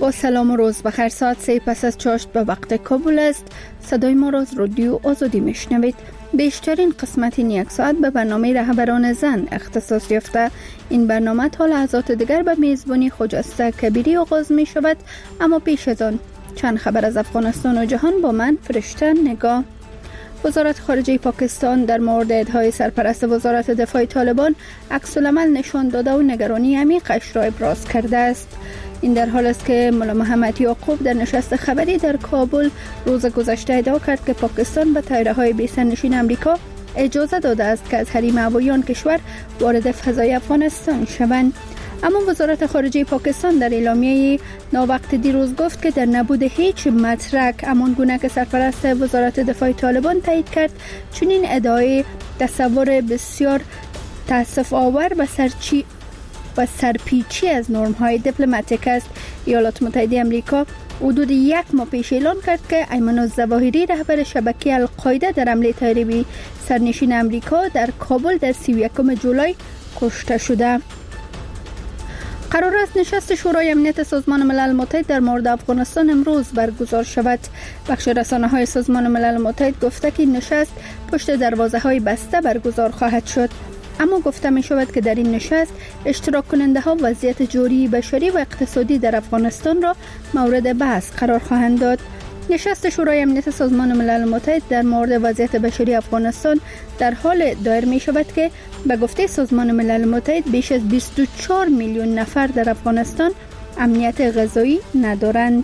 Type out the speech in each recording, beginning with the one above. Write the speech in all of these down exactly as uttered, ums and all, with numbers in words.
با سلام و روز بخیر. ساعت سه پس از چاشت به وقت کابل است. صدای ما را از رادیو آزادی میشنوید. بیشترین قسمت این یک ساعت به برنامه رهبران زن اختصاص یافته. این برنامه تا لحظات دیگر به میزبانی خجسته کبیری آغاز می شود، اما پیش از آن چند خبر از افغانستان و جهان با من فرشته نگاه. وزارت خارجه پاکستان در مورد ادعای سرپرست وزارت دفاع طالبان عکس‌العمل نشان داده و نگرانی عمیقش را ابراز کرده است. این در حال است که مولا محمد یعقوب در نشست خبری در کابل روز گذشته ادعا کرد که پاکستان به طیاره‌های بی سرنشین آمریکا اجازه داده است که از حریم هوایی آن کشور وارد فضای افغانستان شوند. اما وزارت خارجه پاکستان در اعلامیه ناوقت دیروز گفت که در نبود هیچ مدرک همان گونه که سرپرست وزارت دفاع طالبان تایید کرد، چنین ادعای تصور بسیار تأسف آور و سرچی و سرپیچی از نرم‌های دیپلماتیک است. ایالات متحده آمریکا حدود یک ماه پیش اعلان کرد که ایمن الظواهری رهبر شبکه القاعده در حمله طیاره بی سرنشین آمریکا در کابل در سی و یکم جولای کشته شده. قرار است نشست شورای امنیت سازمان ملل متحد در مورد افغانستان امروز برگزار شود. بخش رسانه‌های سازمان ملل متحد گفته که این نشست پشت دروازه‌های بسته برگزار خواهد شد، اما گفته می شود که در این نشست اشتراک کننده ها وضعیت جوری بشری و اقتصادی در افغانستان را مورد بحث قرار خواهند داد. نشست شورای امنیت سازمان ملل متحد در مورد وضعیت بشری افغانستان در حال دایر می شود که به گفته سازمان ملل متحد بیش از بیست و چهار میلیون نفر در افغانستان امنیت غذایی ندارند.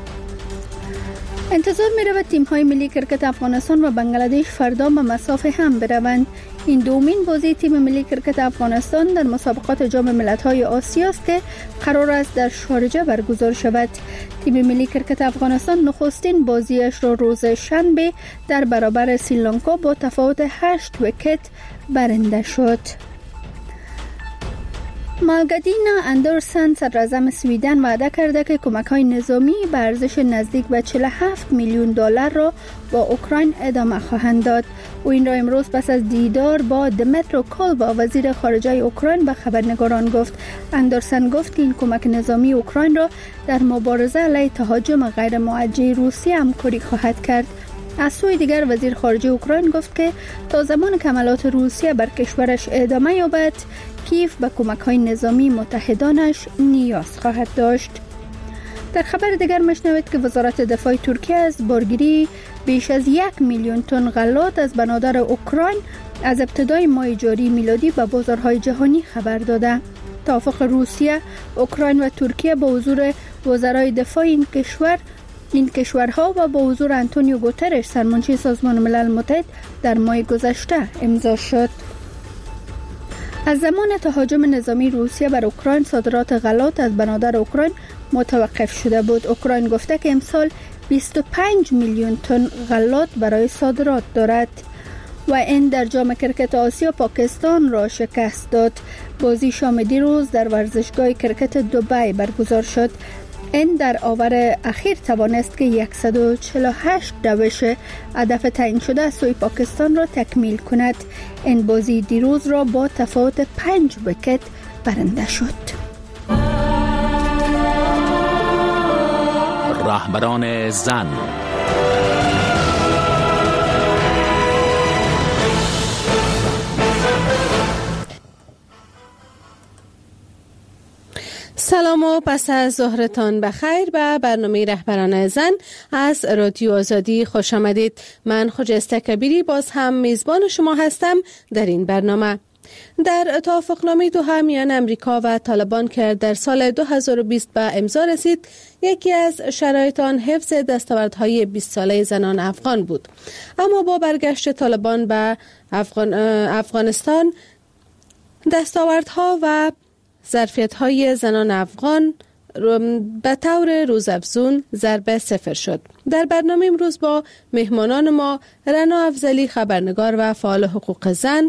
انتظار می رود تیم های ملی کرکت افغانستان و بنگلادش فردا به مسافه هم بروند. این دومین بازی تیم ملی کرکت افغانستان در مسابقات جام ملت‌های آسیا است که قرار است در شارجه برگزار شود. تیم ملی کرکت افغانستان نخستین بازیش را روز شنبه در برابر سریلانکا با تفاوت هشت ویکت برنده شد. مالگادینا اندرسن صدراعظم سویدن وعده کرده که کمک‌های نظامی به ارزش نزدیک به چهل و هفت میلیون دلار را با اوکراین ادامه خواهند داد. او این را امروز پس از دیدار با دمیترو کولبا وزیر خارجه اوکراین به خبرنگاران گفت. اندرسن گفت که این کمک نظامی اوکراین را در مبارزه علیه تهاجم غیر موجه روسیه همکاری خواهد کرد. از سوی دیگر وزیر خارجه اوکراین گفت که تا زمان که حملات روسیه بر کشورش ادامه یابد، کیف به کمک‌های نظامی متحدانش نیاز خواهد داشت. در خبر دیگر مشنوید که وزارت دفاع ترکیه از بارگیری بیش از یک میلیون تن غلات از بنادر اوکراین از ابتدای ماه جاری میلادی به بازارهای جهانی خبر داده. توافق روسیه، اوکراین و ترکیه با حضور وزرای دفاع این کشور این کشورها و با حضور آنتونیو گوترش سرمنشی سازمان ملل متحد در ماه گذشته امضا شد. از زمان تهاجم نظامی روسیه بر اوکراین صادرات غلات از بنادر اوکراین متوقف شده بود. اوکراین گفته که امسال بیست و پنج میلیون تن غلات برای صادرات دارد. و این در جام کرکت آسیا پاکستان را شکست داد. بازی شام دیروز در ورزشگاه کرکت دبی برگزار شد. این در آور اخیر توانست که صد و چهل و هشت دوش هدف تعیین شده از سوی پاکستان را تکمیل کند. این بازی دیروز را با تفاوت پنج ویکت برنده شد. رهبران زن. سلام و پس از ظهرتان بخیر به برنامه رهبران زن از رادیو آزادی خوش آمدید. من خجسته کبیری باز هم میزبان شما هستم در این برنامه. در توافقنامه دوحه میان امریکا و طالبان که در سال دو هزار و بیست به امضا رسید، یکی از شرایط آن حفظ دستاوردهای بیست ساله زنان افغان بود. اما با برگشت طالبان به افغان افغانستان دستاوردها و ظرفیت‌های زنان افغان به طور روزافزون ضرب صفر شد. در برنامه امروز با مهمانان ما رنا افضلی خبرنگار و فعال حقوق زن،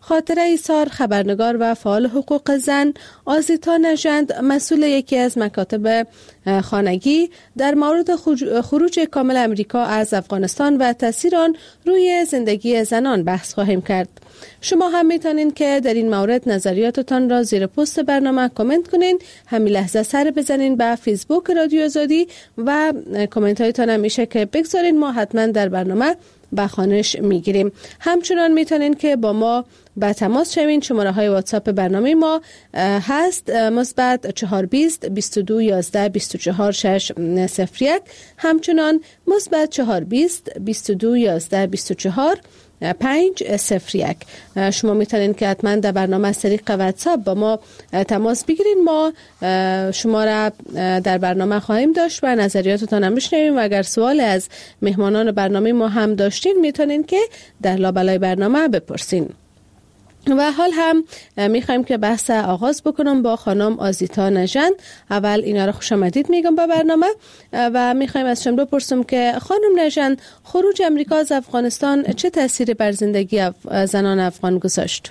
خاطره ایسار، خبرنگار و فعال حقوق زن، آزیتا نژند، مسئول یکی از مکاتب خانگی، در مورد خروج کامل امریکا از افغانستان و تاثیر آن روی زندگی زنان بحث خواهیم کرد. شما هم میتونین که در این مورد نظریاتتان را زیر پست برنامه کامنت کنین. همین لحظه سر بزنین به فیسبوک رادیو آزادی و کامنت هایتان هم میشه که بگذارین، ما حتما در برنامه به خوانش میگیریم. همچنان میتونین که با ما به تماس شوین. شماره های واتساپ برنامه ما هست مثبت چهار بیست بیست و دو یازده بیست و چهار شش صفر یک، همچنان مثبت چهار بیست بیست و دو یازده بیست و چهار پنج صفر یک. شما میتونین که حتما در برنامه از طریق واتساپ با ما تماس بگیرین. ما شما را در برنامه خواهیم داشت و نظریاتتان هم بشنویم و اگر سوال از مهمانان برنامه ما هم داشتین میتونین که در لابلای برنامه بپرسین. و حال هم میخوایم که بحث آغاز بکنم با خانم آزیتا نژند. اول اینا رو خوش آمدید میگم با برنامه و میخوایم از شما بپرسم که خانم نژند، خروج امریکا از افغانستان چه تأثیری بر زندگی زنان افغان گذاشت؟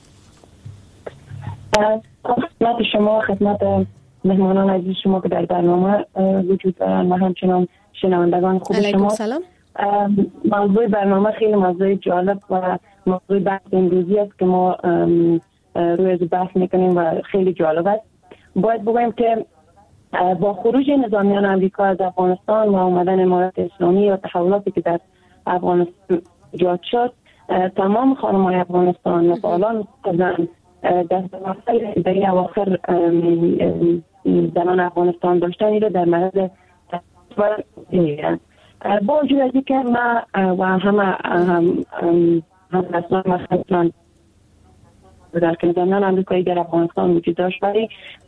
خدمت شما، خدمت مهمانان عزیز شما که در برنامه وجود دارن و همچنان شنوندگان خوب شما. علیکم سلام. موضوع برنامه خیلی موضوع جالب و موضوع بحث امروزی است که ما روی از بحث میکنیم و خیلی جالب است. باید بگویم که با خروج نظامیان امریکا از افغانستان و آمدن امارات اسلامی و تحولاتی که در افغانستان ایجاد شد، تمام خانم‌های افغانستان و فعالان زن دستاوردهای در این اواخر زنان افغانستان داشتن این رو در معرض تصویر می‌گیرند. با وجود از اینکه ما و همه هم هم رسمان و خیلی در که نظامیان امریکایی در افغانستان وجود داشت ولی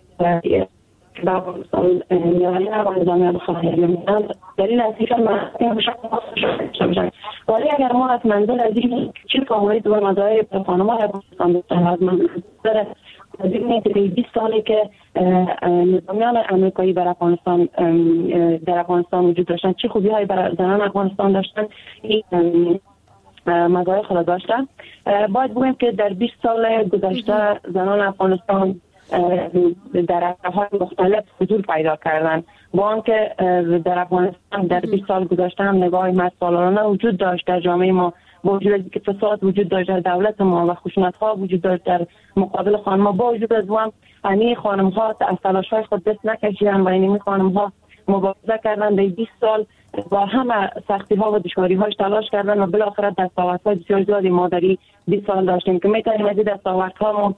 در افغانستان میانی و نظامیان خواهی میان در این نتیجه من شد. ولی اگر ما از منظر از این چی فواید و مزایای به خانم‌های افغانستان داشتن از منظر از این که بیست سالی که نظامیان امریکایی در افغانستان در افغانستان وجود داشتن چه خوبی هایی برای زنان افغانستان داشتن، این مزایای خود داشتن. باید بگویم که در بیست سال گذشته زنان افغانستان در عرصه‌های مختلف حضور پیدا کردن، با آنکه در افغانستان در بیست سال گذشته هم نگاه مردسالارانه وجود داشت در جامعه ما، با وجود از اینکه فساد وجود داشت در دولت ما و خشونت‌ها وجود داشت در مقابل خانم‌ها، با وجود از اون همه خانم‌ها از تلاش‌های خود دست نکشیدن و این خانم‌ها مبارزه کردن. در بیست سال با همه سختی‌ها و دشواری‌هاش تلاش کردن و بالاخره دستاوردهای بسیار زیادی ما در بیست سال داشتیم که می‌تونیم از دستاوردها ما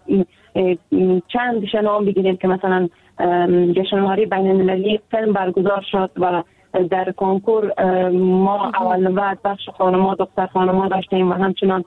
چند نام بگیریم که مثلا جشنواره بین‌المللی فیلم برگزار شد و در کنکور ما اول نوبت بخش خانم‌ها دختر خانم‌ها داشتیم و همچنان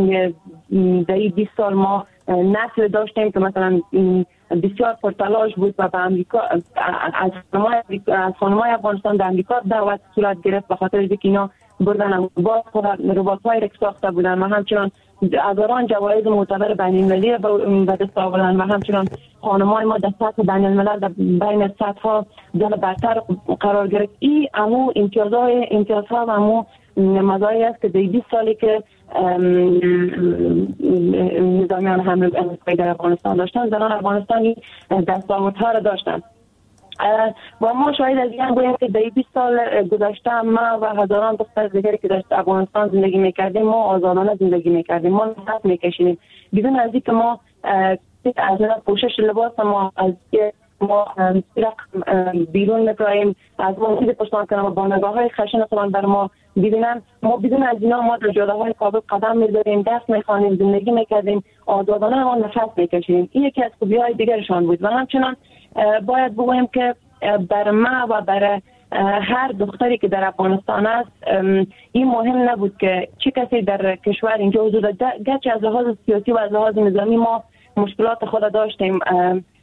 در این بیست سال ما نسل داشتیم که مثلا بسیار پرتلاش بود و به امریکا از خانم‌های افغانستان در امریکا دعوت صورت گرفت به خاطر اینکه اینا بردن ربات‌های رکس ساخته بودن و همچنان هزاران جوایز معتبر بین‌المللی به دست آوردن و همچنان خانم‌های ما در سطح بین‌الملل در بین سطح‌ها جل برتر قرار گرفت. این امو امتیازهای امتیازها و امو مزایایی است که در بیست سالی که نظامیان امریکایی در افغانستان داشتن زنان افغانستانی دستاوردها را داشتن. و ما شاید از این گوییم که در بیست سال گذشته ما و هزاران دختر دیگری که در افغانستان زندگی میکردیم ما آزادانه زندگی میکردیم، ما نفس میکشیدیم بدون از اینکه ما از پوشش لباس ما از ما بیرون می‌پراییم از ما چیزی پشتان کنم با نگاه های خشن خودم بر ما ببینن، ما بدون از اینا ما در جاده های ثابت قدم می‌ذاریم، دست می‌خوانیم، زندگی می‌کردیم، آزادانه ما نفس می‌کشیدیم. این یکی از خوبی‌های دیگرشان بود و همچنان باید بگویم که بر ما و بر هر دختری که در افغانستان است این مهم نبود که چه کسی در کشور اینجا حضور داشت، گرچه از لحاظ سیاسی و از لحاظ نظامی ما مشکلات خود داشتیم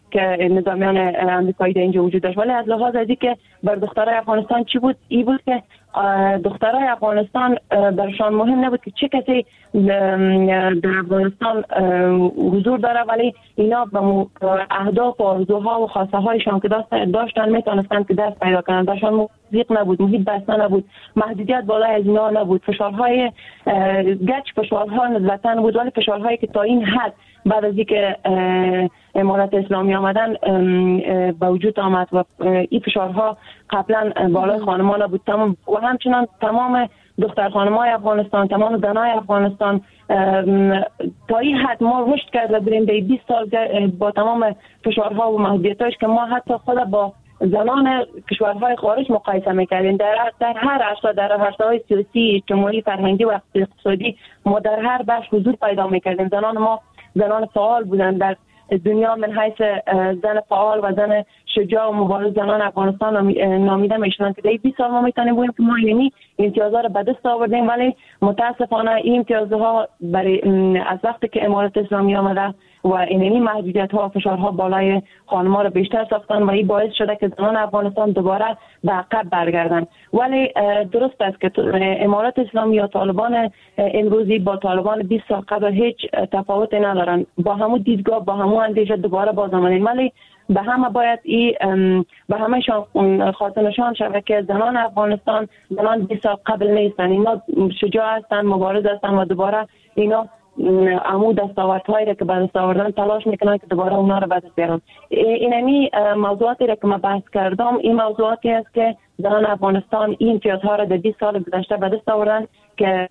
که نظامیان امریکایی در اینجا وجود داشت. ولی از لحاظ از که بر دخترای افغانستان چی بود؟ ای بود که دخترای افغانستان برشان مهم نبود که چه کسی در افغانستان حضور داره، ولی اینا به اهداف و آرزوها و خواسته هایشان که داشتن میتونستن که دست پیدا کنن. برشان موزیق نبود، محیط بسته نبود، محدودیت بالای از اینا نبود، فشارهای گچ فشارها نسبتاً بود، ولی فشارهایی که تا این حد بعد از اینکه امارت اسلامی آمدن به وجود آمد و این فشارها قبلا بالای خانمان نبود. تمام و همچنان تمام دختر خانمای افغانستان، تمام زنای افغانستان تا این حد ما رشد کرده بریم به بیست سال با تمام فشارها و محدودیتاش که ما حتی خود با زنان کشورهای خارج مقایسه میکردیم. در در هر عرصه، در عرصه‌های سیاسی، اجتماعی، فرهنگی و اقتصادی ما در هر بخش حضور پیدا میکردیم. زنان ما زنان فعال بودند در دنیا، من حیث زن فعال و زن شجاع و مبارز زنان افغانستان نامیده میشدن که در بیست سال ما میتونیم بگوییم که ما اینی امتیازها را به دست آوردیم. ولی متاسفانه این امتیازها برای از وقتی که امارت اسلامی آمده و اینی محدودیت ها و فشارها بالای خانم‌ها را بیشتر ساختن و این باعث شده که زنان افغانستان دوباره به عقب برگردن. ولی درست است که امارت اسلامی یا طالبان امروزی با طالبان بیست سال قبل هیچ تفاوتی ندارن، با همون دیدگاه، با همون اندیشه دوباره باز آمدن. ولی به همه باید ای به همه شان خاطر نشان شود که زنان افغانستان زنان بیست سال قبل نیستن، اینا شجاع هستن، مبارز هستن و دوباره اینا عمو دستاوردهایی را که به دست آوردن تلاش میکنن که دوباره اونا رو به دست بیارن. اینمی موضوعاتی را که من بحث کردم این موضوعاتی است که زنان افغانستان این امتیازها را در بیست سال گذشته به دست آوردن که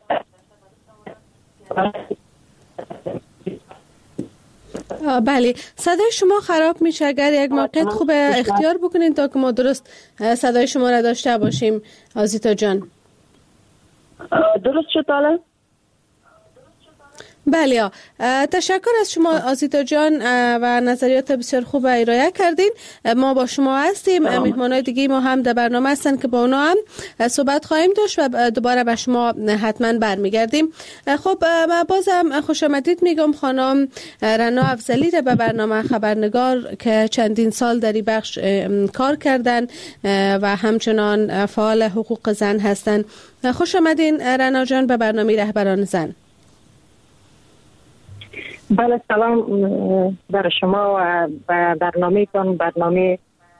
بله. صدای شما خراب میشه، اگر یک موقعیت خوب اختیار بکنین تا که ما درست صدای شما را داشته باشیم. آزیتا جان درست شد حالا؟ بله، تشکر از شما آزیتا جان و نظریات بسیار خوب ارائه کردین. ما با شما هستیم، مهمانای دیگه ما هم در برنامه هستن که با اونا هم صحبت خواهیم داشت و دوباره به شما حتما برمیگردیم. خب ما بازم خوش آمدید میگم خانم رنا افضلی را به برنامه خبرنگار که چندین سال در این بخش کار کردن و همچنان فعال حقوق زن هستن. خوش آمدین رنا جان به برنامه رهبران زن. بله، سلام بر شما و برنامه تان، برنامه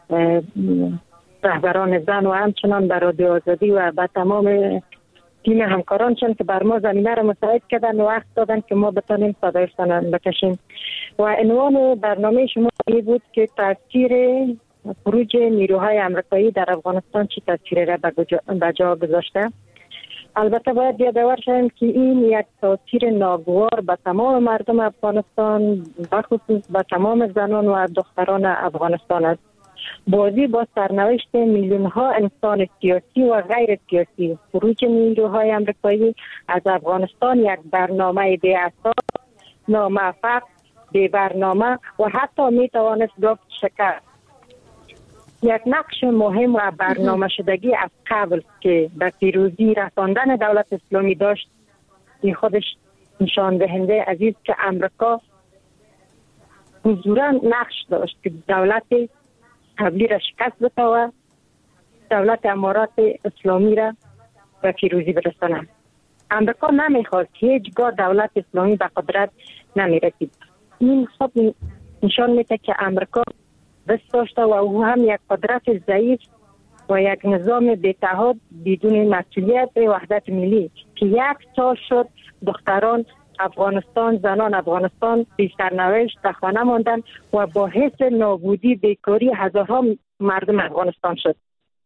رهبران زن و همچنان بر رادیو آزادی و به تمام تیم همکارانشان که بر ما زمینه را مساعد کردن و وقت دادن که ما بتانیم صدایشان بکشیم. و عنوان برنامه شما این بود که تاثیر خروج نیروهای امریکایی در افغانستان چی تاثیری را به جا گذاشته. البته باید یادآور شویم که این یک تاثیر ناگوار به تمام مردم افغانستان، بخصوص به تمام زنان و دختران افغانستان است. بازی با سرنوشت میلیون ها انسان سیاسی و غیر سیاسی. خروج نیروهای امریکایی از افغانستان یک برنامه بی اساس، ناموفق، بی برنامه و حتی می توانست گفت شکست. یک نقش مهم و برنامه شدگی از قبل که به پیروزی رساندن دولت اسلامی داشت، این خودش نشان دهنده عزیز که امریکا حضوراً نقش داشت که دولت قبلی را شکست بده و دولت امارات اسلامی را به پیروزی برساند. امریکا نمیخواست که هیچگاه دولت اسلامی به قدرت نمیرسید. این خب نشان میده که امریکا دست داشته و او هم یک قدرت ضعیف و یک نظام بی‌تحاد بدون مسئولیت به وحدت ملی که یک تا شد دختران افغانستان، زنان افغانستان بی سرنوشت در خانه ماندن و باعث نابودی بیکاری هزارها مردم افغانستان شد.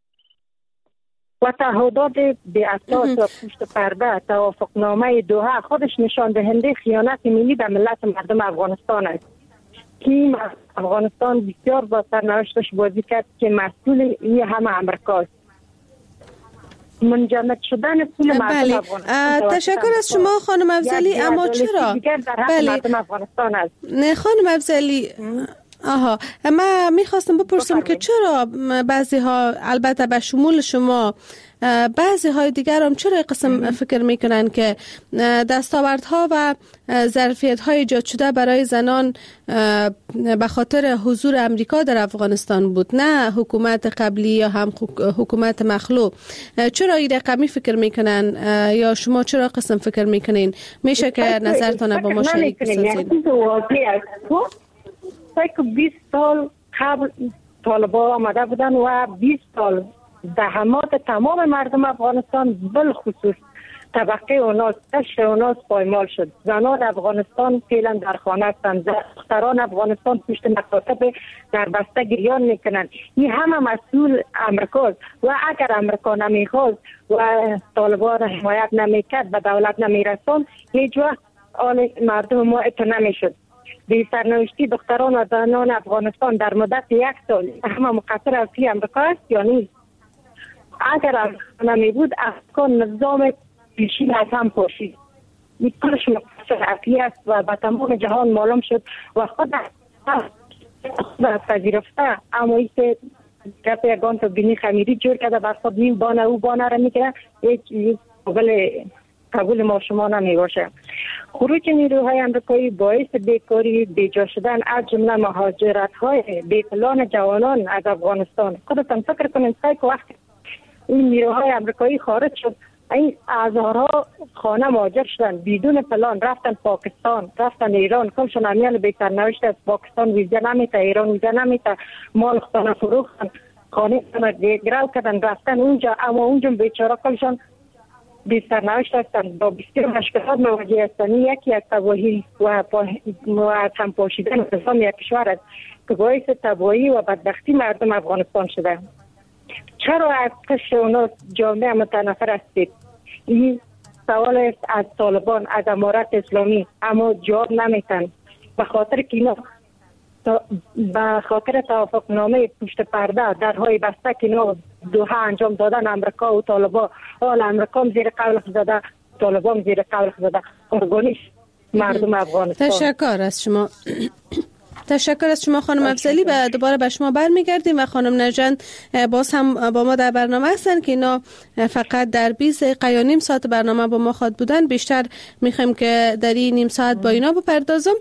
و تعهدات بی اساس و پشت پرده توافقنامه دوحه خودش نشان دهنده خیانت ملی به ملت مردم افغانستان است که افغانستان بسیار با سرنوشتش بازی کرد که مسئول این همه امریکاست. منجمد شدن پول مردم بله. افغانستان. تشکر از شما خانم افضلی. اما چرا؟ بله. مردم افغانستان است. نه خانم افضلی، آها، من میخواستم بپرسم که چرا بعضی ها، البته به شمول شما، بعضی های دیگر هم چرا قسم فکر میکنن که دستاوردها و ظرفیت های ایجاد شده برای زنان به خاطر حضور امریکا در افغانستان بود، نه حکومت قبلی یا هم حکومت مخلوع؟ چرا این رقمی فکر میکنن یا شما چرا قسم فکر میکنین؟ میشه که نظرتان با ما شریک بسازید؟ که بیست سال قبل طالبان آمده بودن و بیست سال زحمات تمام مردم افغانستان بالخصوص طبقه اوناس، قشر اوناس پایمال شد. زنان افغانستان فعلا در خانه هستند، دختران افغانستان پشت مکاتب در بسته گریان میکنند. این همه مسئول امریکاست و اگر امریکا نمیخواست و طالبان حمایت نمیکرد و دولت نمیرساند، هیچ وقت آن مردم ما اتو نمیشد. به سرنوشتی دختران و زنان افغانستان در مدت یک سال همه مقصر از پی امریکا است یا نیست؟ اگر امریکا نمی بود افغان نظام پیشین از هم پاشید. این کلش مقصر افی است و به تمام جهان معلوم شد و خود خود پذیرفته. اما ای که گپ یگان تو بینی خمیری جور کرده بر خود این بانه او بانه را میکنه، هیچ قبل قبول ما شما نمی باشه. خروج نیروهای امریکایی باعث بیکاری، بیجا شدن از جمله مهاجرت های بی‌پلان جوانان از افغانستان. خودتان فکر کنید که وقتی این نیروهای امریکایی خارج شد، این هزارها خانه مهاجر شدن بدون پلان، رفتن پاکستان، رفتن ایران. کلشون امیال بهتر نوشته از پاکستان ویزا نمیته، ایران ویزا نمیته، مال خانه فروختن، خانه گرو کردن، رفتن اونجا. اما اونجا بیچاره کلشون بی سرنوشت هستند، با بسیار مشکلات مواجه هستند. یکی از تباهی و از هم پاشیدن نظام یک کشور است که باعث تباهی و بدبختی مردم افغانستان شده. چرا از قشر اونا جامعه متنفر هستید؟ این سوال است از طالبان، از امارت اسلامی، اما جواب نمیتن. به خاطر که اینا به خاطر توافق نامه پشت پرده درهای بسته که اینا دوها انجام دادن امریکا و طالبان، حال امریکا هم زیر قول زده، طالبان هم زیر قول زده. ارگانیش مردم افغانستان. تشکر از شما. تشکر از شما خانم افضلی. و دوباره به شما برمیگردیم و خانم نژند باز هم با ما در برنامه هستن که اینا فقط در بیست دقیقه یا نیم ساعت برنامه با ما خواد بودن. بیشتر میخوایم که در این نیم ساعت با اینا بپردازم.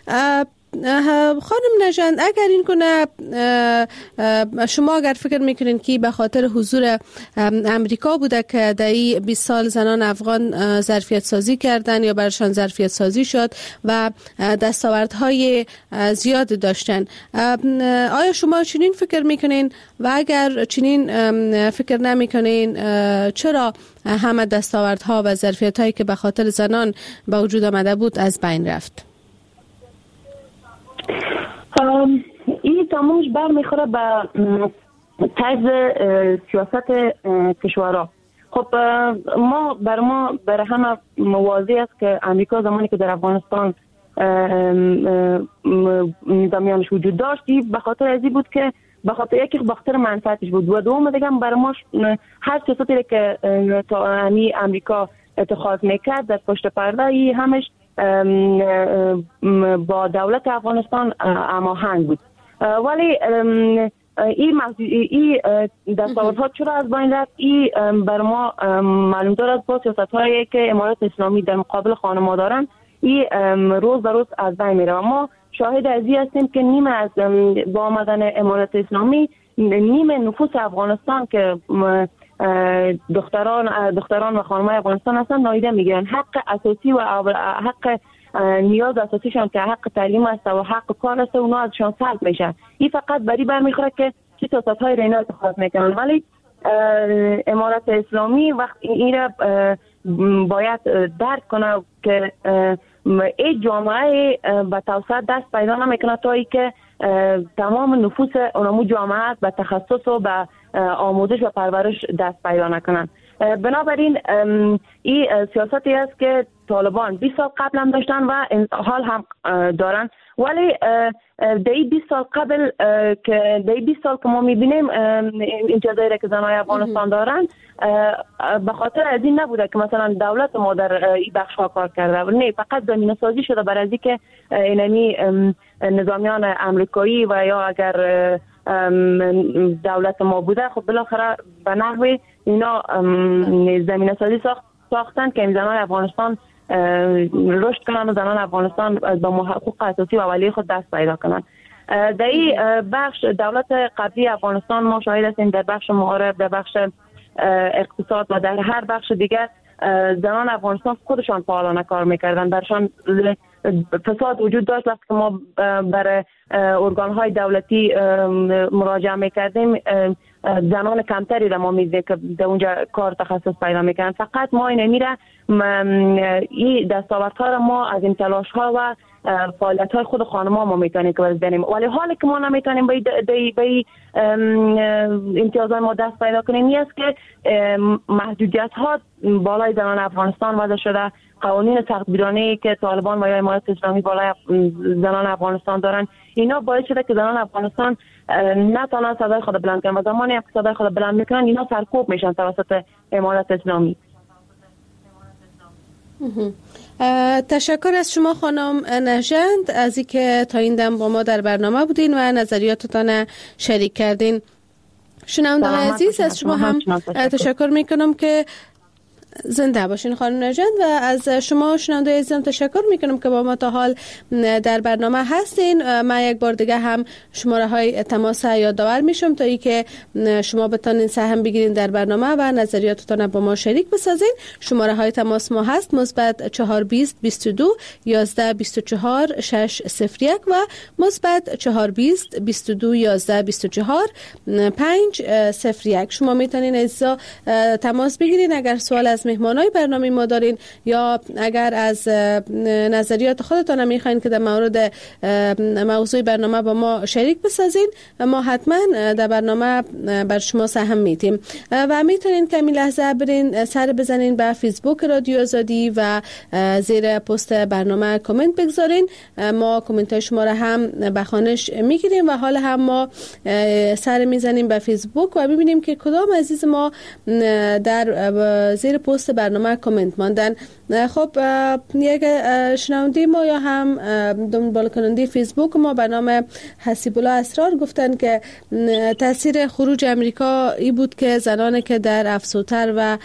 خانم نژند، اگر این کنه شما اگر فکر میکنین که به خاطر حضور امریکا بوده که در این بیست سال زنان افغان ظرفیت سازی کردن یا برشان ظرفیت سازی شد و دستاوردهای زیاد داشتن، آیا شما چنین فکر میکنین؟ و اگر چنین فکر نمیکنین چرا همه دستاوردها و ظرفیت هایی که به خاطر زنان به وجود آمده بود از بین رفت؟ این تمامش بر میخوره به طرز سیاست کشورها. خب ما بر ما بر همه موازی است که امریکا زمانی که در افغانستان نظامیانش وجود داشت به خاطر ازی بود که به خاطر یکی به خاطر منفعتش بود و دوم دیگه بر ما هر سیاستی که امریکا اتخاذ میکرد در پشت پرده ای همش با دولت افغانستان هماهنگ بود. ولی این این دستاوردها چرا از بین رفت؟ این بر ما معلوم دارد با سیاست هایی که امارات اسلامی در مقابل خانما دارن، این روز به روز از بین میره. ما شاهد ازی هستیم که نیمه از با آمدن امارات اسلامی نیمه نفوس افغانستان که دختران دختران و خانم‌های افغانستان هستن نادیده میگیرن. حق اساسی و حق نیاز اساسیشان که حق تعلیم است و حق کار است اونا ازشان سلب میشه. این فقط بری برمیخوره که چه سیاست‌های رینا اتخاذ میکنن. ولی امارات اسلامی وقت این را باید درک کنه که این جامعه به توسعه دست پیدا نمیکنه تا ای که تمام نفوس اونمو جامعه به تخصص و به آموزش و پرورش دست پیدا نکنن. بنابراین این سیاستی است که طالبان بیست سال قبل هم داشتن و حال هم دارن ولی در بیست سال قبل که در بیست سال که ما میبینیم امتیازایی را که زنای افغانستان دارن به خاطر از این نبوده که مثلا دولت ما در این بخش ها کار کرده، نه، فقط زمینه سازی شده برای از اینکه اینمی نظامیان امریکایی و یا اگر دولت ما بوده خب بالاخره به نحوی اینا زمینه سازی ساختن که زنان افغانستان رشد کنن و زنان افغانستان به حقوق اساسی و اولیه خود دست پیدا کنن. در این بخش دولت قبلی افغانستان ما شاهد هستیم در بخش معارف، در بخش اقتصاد و در هر بخش دیگر زنان افغانستان خودشان فعالانه کار میکردن، برشان فساد وجود داشت. وقتی که ما برای ارگان‌های دولتی مراجعه میکردیم زنان کمتری را ما میدیدیم که در اونجا کار تخصص پیدا میکنن. فقط ما این میره این دستاوردها را ما از این تلاش ها و فعالیت های خود خانم‌ها ما میتونیم که بزنیم، ولی حالی که ما نمیتونیم به به امتیازات ما دست پیدا کنیم این است که محدودیت ها بالای زنان افغانستان وضع شده. قوانین سختگیرانه‌ای که طالبان و یا امارت اسلامی بالای زنان افغانستان دارن اینا باعث شده که زنان افغانستان نتونن صدای خود بلند کنن و زمانی که صدای خود بلند میکنن اینا سرکوب میشن توسط امارت اسلامی. تشکر از شما خانم نژند از اینکه تا این دم با ما در برنامه بودین و نظریاتتان شریک کردین. شنونده عزیز از شما هم تشکر میکنم که زنده باشین خانم نژند و از شما شنونده عزیزم تشکر میکنم که با ما تا حال در برنامه هستین. من یک بار دیگه هم شماره های تماس یادآور میشم تا ای که شما بتونین سهم بگیرین در برنامه و نظریاتتان با ما شریک بسازین. شماره های تماس ما هست مثبت چهار بیست بیست و دو یازده بیست و چهار شش صفر یک و مثبت چهار بیست بیست و دو یازده بیست و چهار پنج صفر یک. شما میتونین عزیزا تماس بگیرین اگر سوال از مهمانای برنامه ما دارین یا اگر از نظریات خودتان میخواین که در مورد موضوع برنامه با ما شریک بسازین، ما حتما در برنامه بر شما سهم میدیم و میتونین که این لحظه برین سر بزنین به فیسبوک رادیو آزادی و زیر پست برنامه کامنت بگذارین. ما کامنت های شما را هم به خوانش میگیریم و حالا هم ما سر میزنیم به فیسبوک و ببینیم که کدام عزیز ما در زیر پست برنامه کامنت ماندن. خب یک شنونده ما یا هم دنبال کننده فیسبوک ما به نام حسیب الله اسرار گفتن که تاثیر خروج امریکا ای بود که زنانی که در افسوتر و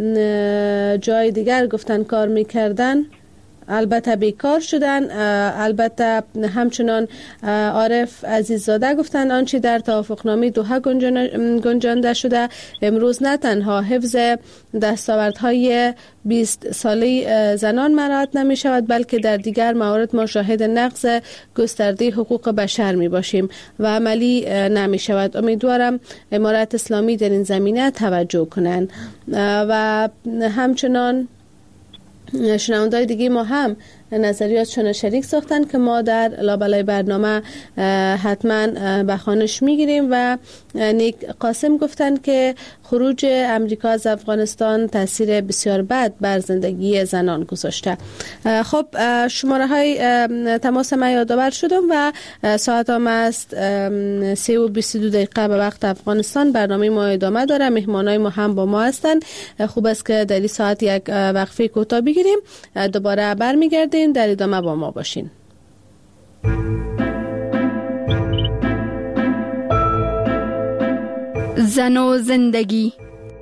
جای دیگر گفتن کار میکردن البته بیکار شدن. البته همچنان عارف عزیززاده گفتن آنچه در توافقنامه دوحه گنجانده شده امروز نه تنها حفظ دستاوردهای بیست ساله زنان مراعات نمی شود بلکه در دیگر موارد ما شاهد نقض گسترده حقوق بشر می باشیم و عملی نمی شود. امیدوارم امارت اسلامی در این زمینه توجه کنند. و همچنان شنونده‌های دیگه ما هم نظریاتشون شریک ساختن که ما در لابلای برنامه حتما به خوانش میگیریم و نیک قاسم گفتن که خروج امریکا از افغانستان تاثیر بسیار بد بر زندگی زنان گذاشته. خب شماره های تماس ما یادآور شدم و ساعت هم است سه و بیست و دو دقیقه به وقت افغانستان. برنامه ما ادامه داره، مهمانای ما هم با ما هستن. خوب است که در این ساعت یک وقفه کوتاه بگیریم، دوباره برمیگردیم. در ادامه با ما باشین. زن و زندگی.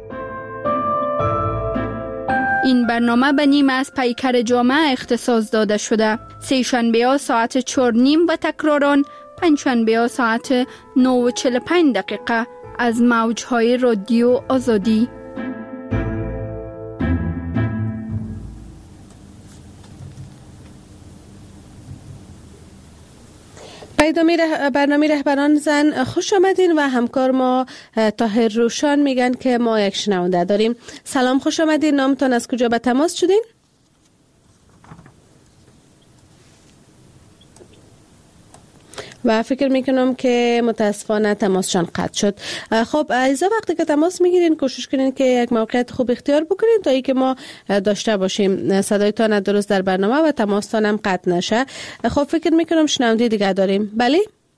این برنامه به نیم از پیکر جامعه اختصاص داده شده. سه شنبه ها ساعت چهار نیم و تکراران پنج شنبه ها ساعت نه و چهل و پنج دقیقه از موجهای رادیو آزادی. ادامه برنامه رهبران زن خوش آمدین و همکار ما طاهر روشان میگن که ما یک شنونده داریم. سلام، خوش آمدین. نامتان از کجا به تماس شدین؟ و فکر میکنم که متاسفانه تماسشان قطع شد. خب ایزا وقتی که تماس میگیرین کوشش کنین که یک موقعیت خوب اختیار بکنین تا اینکه ما داشته باشیم صدایتان درست در برنامه و تماستان هم قطع نشه. خب فکر میکنم شنونده دیگه داریم. بله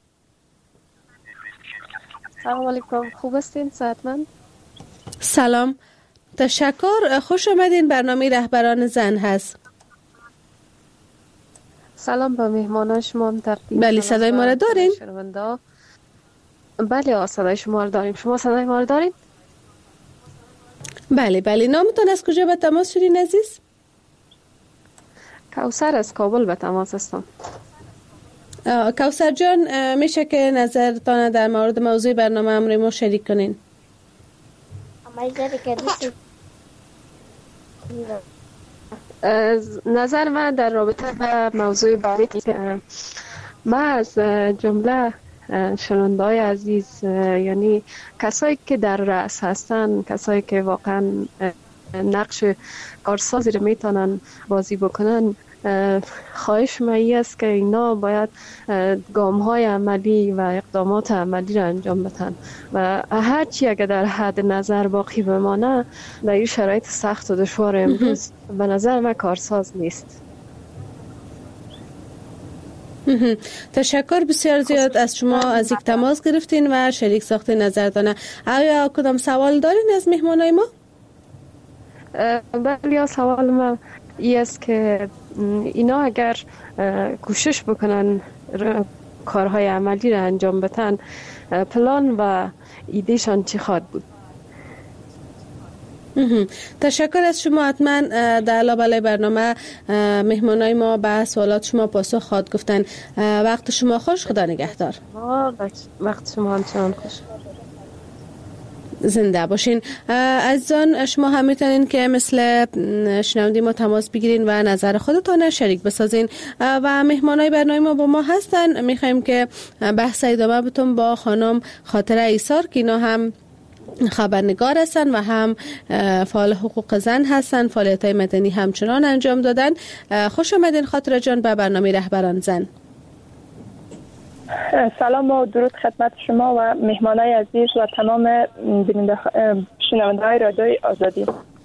سلام علیکم، خوب هستین؟ صحتمند؟ سلام، تشکر. خوش آمدین. برنامه رهبران زن هست. سلام به مهمانان شما. بله صدای ما را دارین؟ بله صدای شما را داریم. شما صدای ما را دارین؟ بله بله. نامتان از کجا به تماس شدین عزیز؟ کوثر از کابل به تماس هستم. کوثر جان، میشه که نظرتان در مورد موضوع برنامه امروز ما شریک کنین؟ نظر من در رابطه با موضوع بعدی که من از جمله شنونده‌های عزیز، یعنی کسایی که در رأس هستن، کسایی که واقعا نقش کارسازی رو میتونن بازی بکنن، خواهش من است که اینا باید گام‌های عملی و اقدامات عملی را انجام بدن و هرچی اگر در حد نظر باقی بمانه در این شرایط سخت و دشوار امروز به نظر من کارساز نیست. تشکر بسیار زیاد از شما از یک تماس گرفتین و شریک ساختین نظرتان. آیا کدام سوال دارین از مهمانای ما؟ بله، سوال من این است که اینا اگر کوشش بکنن کارهای عملی را انجام بدن، پلان و ایدهشان چی خواهد بود؟ تشکر از شما. حتما در علاوه برنامه مهمانای ما به سوالات شما پاسخ خواهد گفتن. وقت شما خوش. خدا نگهدار. وقت شما همچنان خوش. زنده باشین. عزیزان شما هم میتونین که مثل شنوندی ما تماس بگیرین و نظر خودتان شریک بسازین و مهمانای برنامه ما با ما هستن. میخوایم که بحث ادامه بتون با خانم خاطره ایسار که اینا هم خبرنگار هستن و هم فعال حقوق زن هستن، فعالیت‌های مدنی همچنان انجام دادن. خوش آمدین خاطره جان به برنامه رهبران زن. سلام و درود خدمت شما و مهمانای عزیز و تمام شنونده‌های رادیوی آزادی.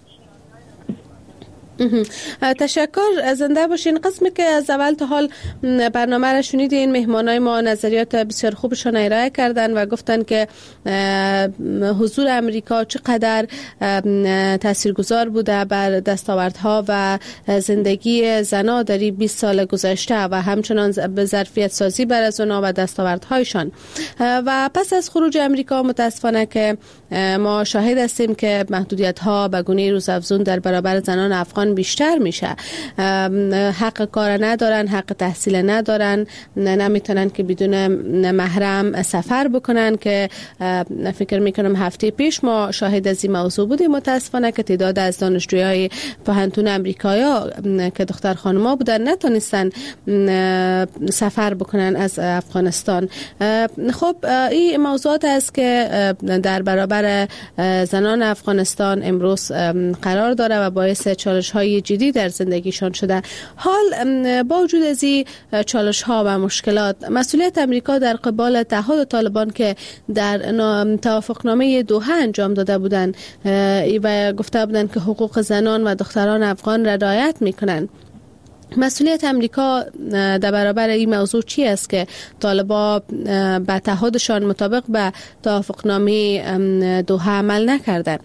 تشکر. زنده باشین. قسمی که از اول تا حال برنامه را شنیدین، مهمانای ما نظریات بسیار خوبشون ارائه کردن و گفتن که حضور امریکا چقدر تاثیرگذار بوده بر دستاوردها و زندگی زنان در بیست سال گذشته و همچنان به ظرفیت سازی بر از اونها و دستاوردهایشان. و پس از خروج امریکا متاسفانه که ما شاهد هستیم که محدودیت ها به گونه روزافزون در برابر زنان افغان بیشتر میشه. حق کار ندارن، حق تحصیل ندارن، نمیتونن که بدون محرم سفر بکنن که فکر میکنم هفته پیش ما شاهد از این موضوع بودیم متاسفانه که تعداد از دانشجویای پوهنتون امریکایا که دختر خانما بودن نتونستن سفر بکنن از افغانستان. خب این موضوعات است که در برابر زنان افغانستان امروز قرار داره و باعث چالش های جدی در زندگیشان شده. حال با وجود از این چالش ها و مشکلات، مسئولیت امریکا در قبال تعهد طالبان که در توافقنامه دوحه انجام داده بودند و گفته بودند که حقوق زنان و دختران افغان را رعایت میکنند، مسئولیت امریکا در برابر این موضوع چی است که طالبان به تعهدشان مطابق به توافقنامه دوحه عمل نکردند؟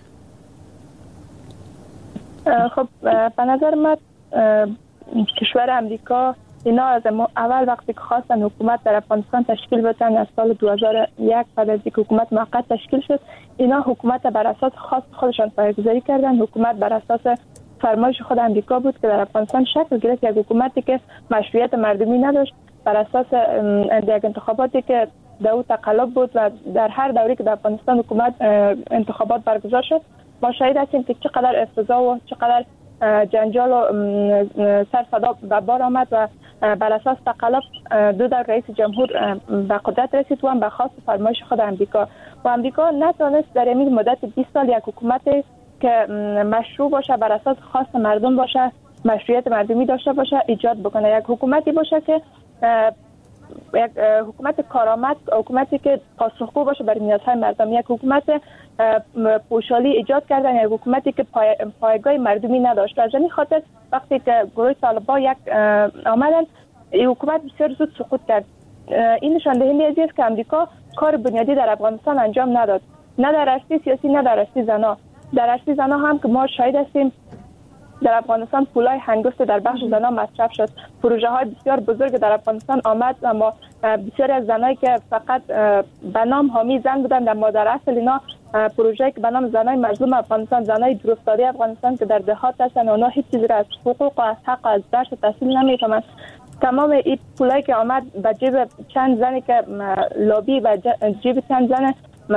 خب به نظر من کشور امریکا اینا از اول وقتی که خواستن حکومت در افغانستان تشکیل بدن از سال دو هزار و یک بعد از اینکه حکومت موقت تشکیل شد، اینا حکومت بر اساس خاص خودشان پایه‌گذاری کردن. حکومت بر اساس فرمایش خود امریکا بود که در افغانستان شکل گرفت، یک حکومتی که مشروعیت مردمی نداشت، بر اساس یک انتخاباتی که دو تقلب بود و در هر دوری که در افغانستان حکومت انتخابات برگزار شد ما شاهد هستیم که چقدر افتضاح و چقدر جنجال و سر صدا به بار آمد و بر اساس تقلب دو در رئیس جمهور به قدرت رسید و هم به خواست فرمایش خود امریکا و امریکا نتونست در این مدت بیست سال یک حکومت که مشروع باشه، بر اساس خواست مردم باشه، مشروعیت مردمی داشته باشه ایجاد بکنه. یک حکومتی باشه که یک حکومت کارآمد، حکومتی که پاسخگو باشه برای نیازهای مردم، یک حکومت پوشالی ایجاد کردن، یک حکومتی که پای، پایگاه مردمی نداشت. از این خاطر وقتی که گروه طالبان یک آمدن، این حکومت بسیار زود سقوط کرد. این نشان دهنده از است که امریکا کار بنیادی در افغانستان انجام نداد، نه در رشته سیاسی نه در رشته زنا. در رشته زنا هم که ما شاهد هستیم در افغانستان پولای هنگفت در بخش زنا مصرف شد. پروژه های بسیار بزرگ در افغانستان آمد، اما بسیاری از زنایی که فقط به نام حامی زن بودند، اما در اصل اینا پروژه‌ای که به نام زنای مظلوم افغانستان، زنای دورافتاده افغانستان که در دهات هستند، اونا هیچ چیزی را از حقوق و از حق از درس و تحصیل نمی‌فهمند. تمام این پولایی که آمد به جیب چند زنی که لابی و جیب چند زن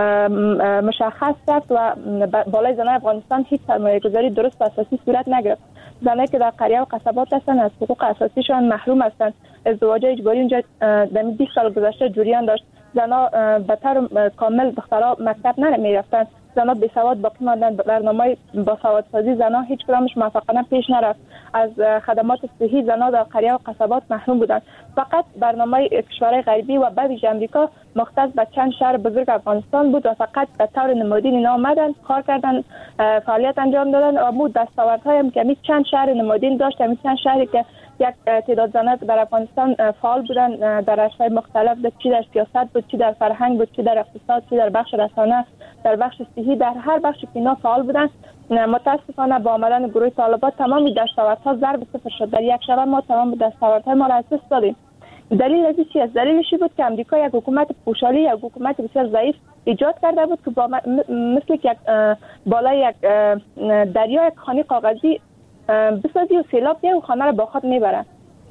مشخص رفت و بالای زنای افغانستان هیچ سرمایه‌گذاری درست و اساسی صورت نگرفت. زنایی که در قریه و قصبات هستند از حقوق اساسیشان محروم هستند. ازدواج اجباری اونجا در بیست سال گذشته جریان داشت. زنا به طور کامل دخترها مکتب نمی‌رفتند. زنا بی سواد باقی ماندن. برنامه با سوادسازی زنا هیچ کدامش موفقانه پیش نرفت. از خدمات صحی زنا در قریه و قصبات محروم بودند. فقط برنامه کشورهای غربی و به ویژه آمریکا مختص به چند شهر بزرگ افغانستان بود و فقط به طور نمادین اینا آمدن، کار کردن، فعالیت انجام دادن. و بود دستاوردهای هم که چند شهر نمادین داشت، همین چند شهری که یک تعداد زنان در افغانستان فعال بودن در رشته‌های مختلف، چی در سیاست بود، چی در فرهنگ بود، چی در اقتصاد، چی در بخش رسانه، در بخش صحی، در هر بخشی که اینا فعال بودن. متاسفانه با آمدن گروه طالبان تمام دستاوردها ضرب صفر شد. در یک شب ما تمام دستاوردهای ما را از دست دادیم. دلیل از چی است؟ دلیلش بود که امریکا یک حکومت پوشالی، یک حکومت بسیار ضعیف ایجاد کرده بود که با مثل یک بالای یک دریا یک خانه کاغذی بسازی و سیلاب بیاد و خانه را با خود میبره.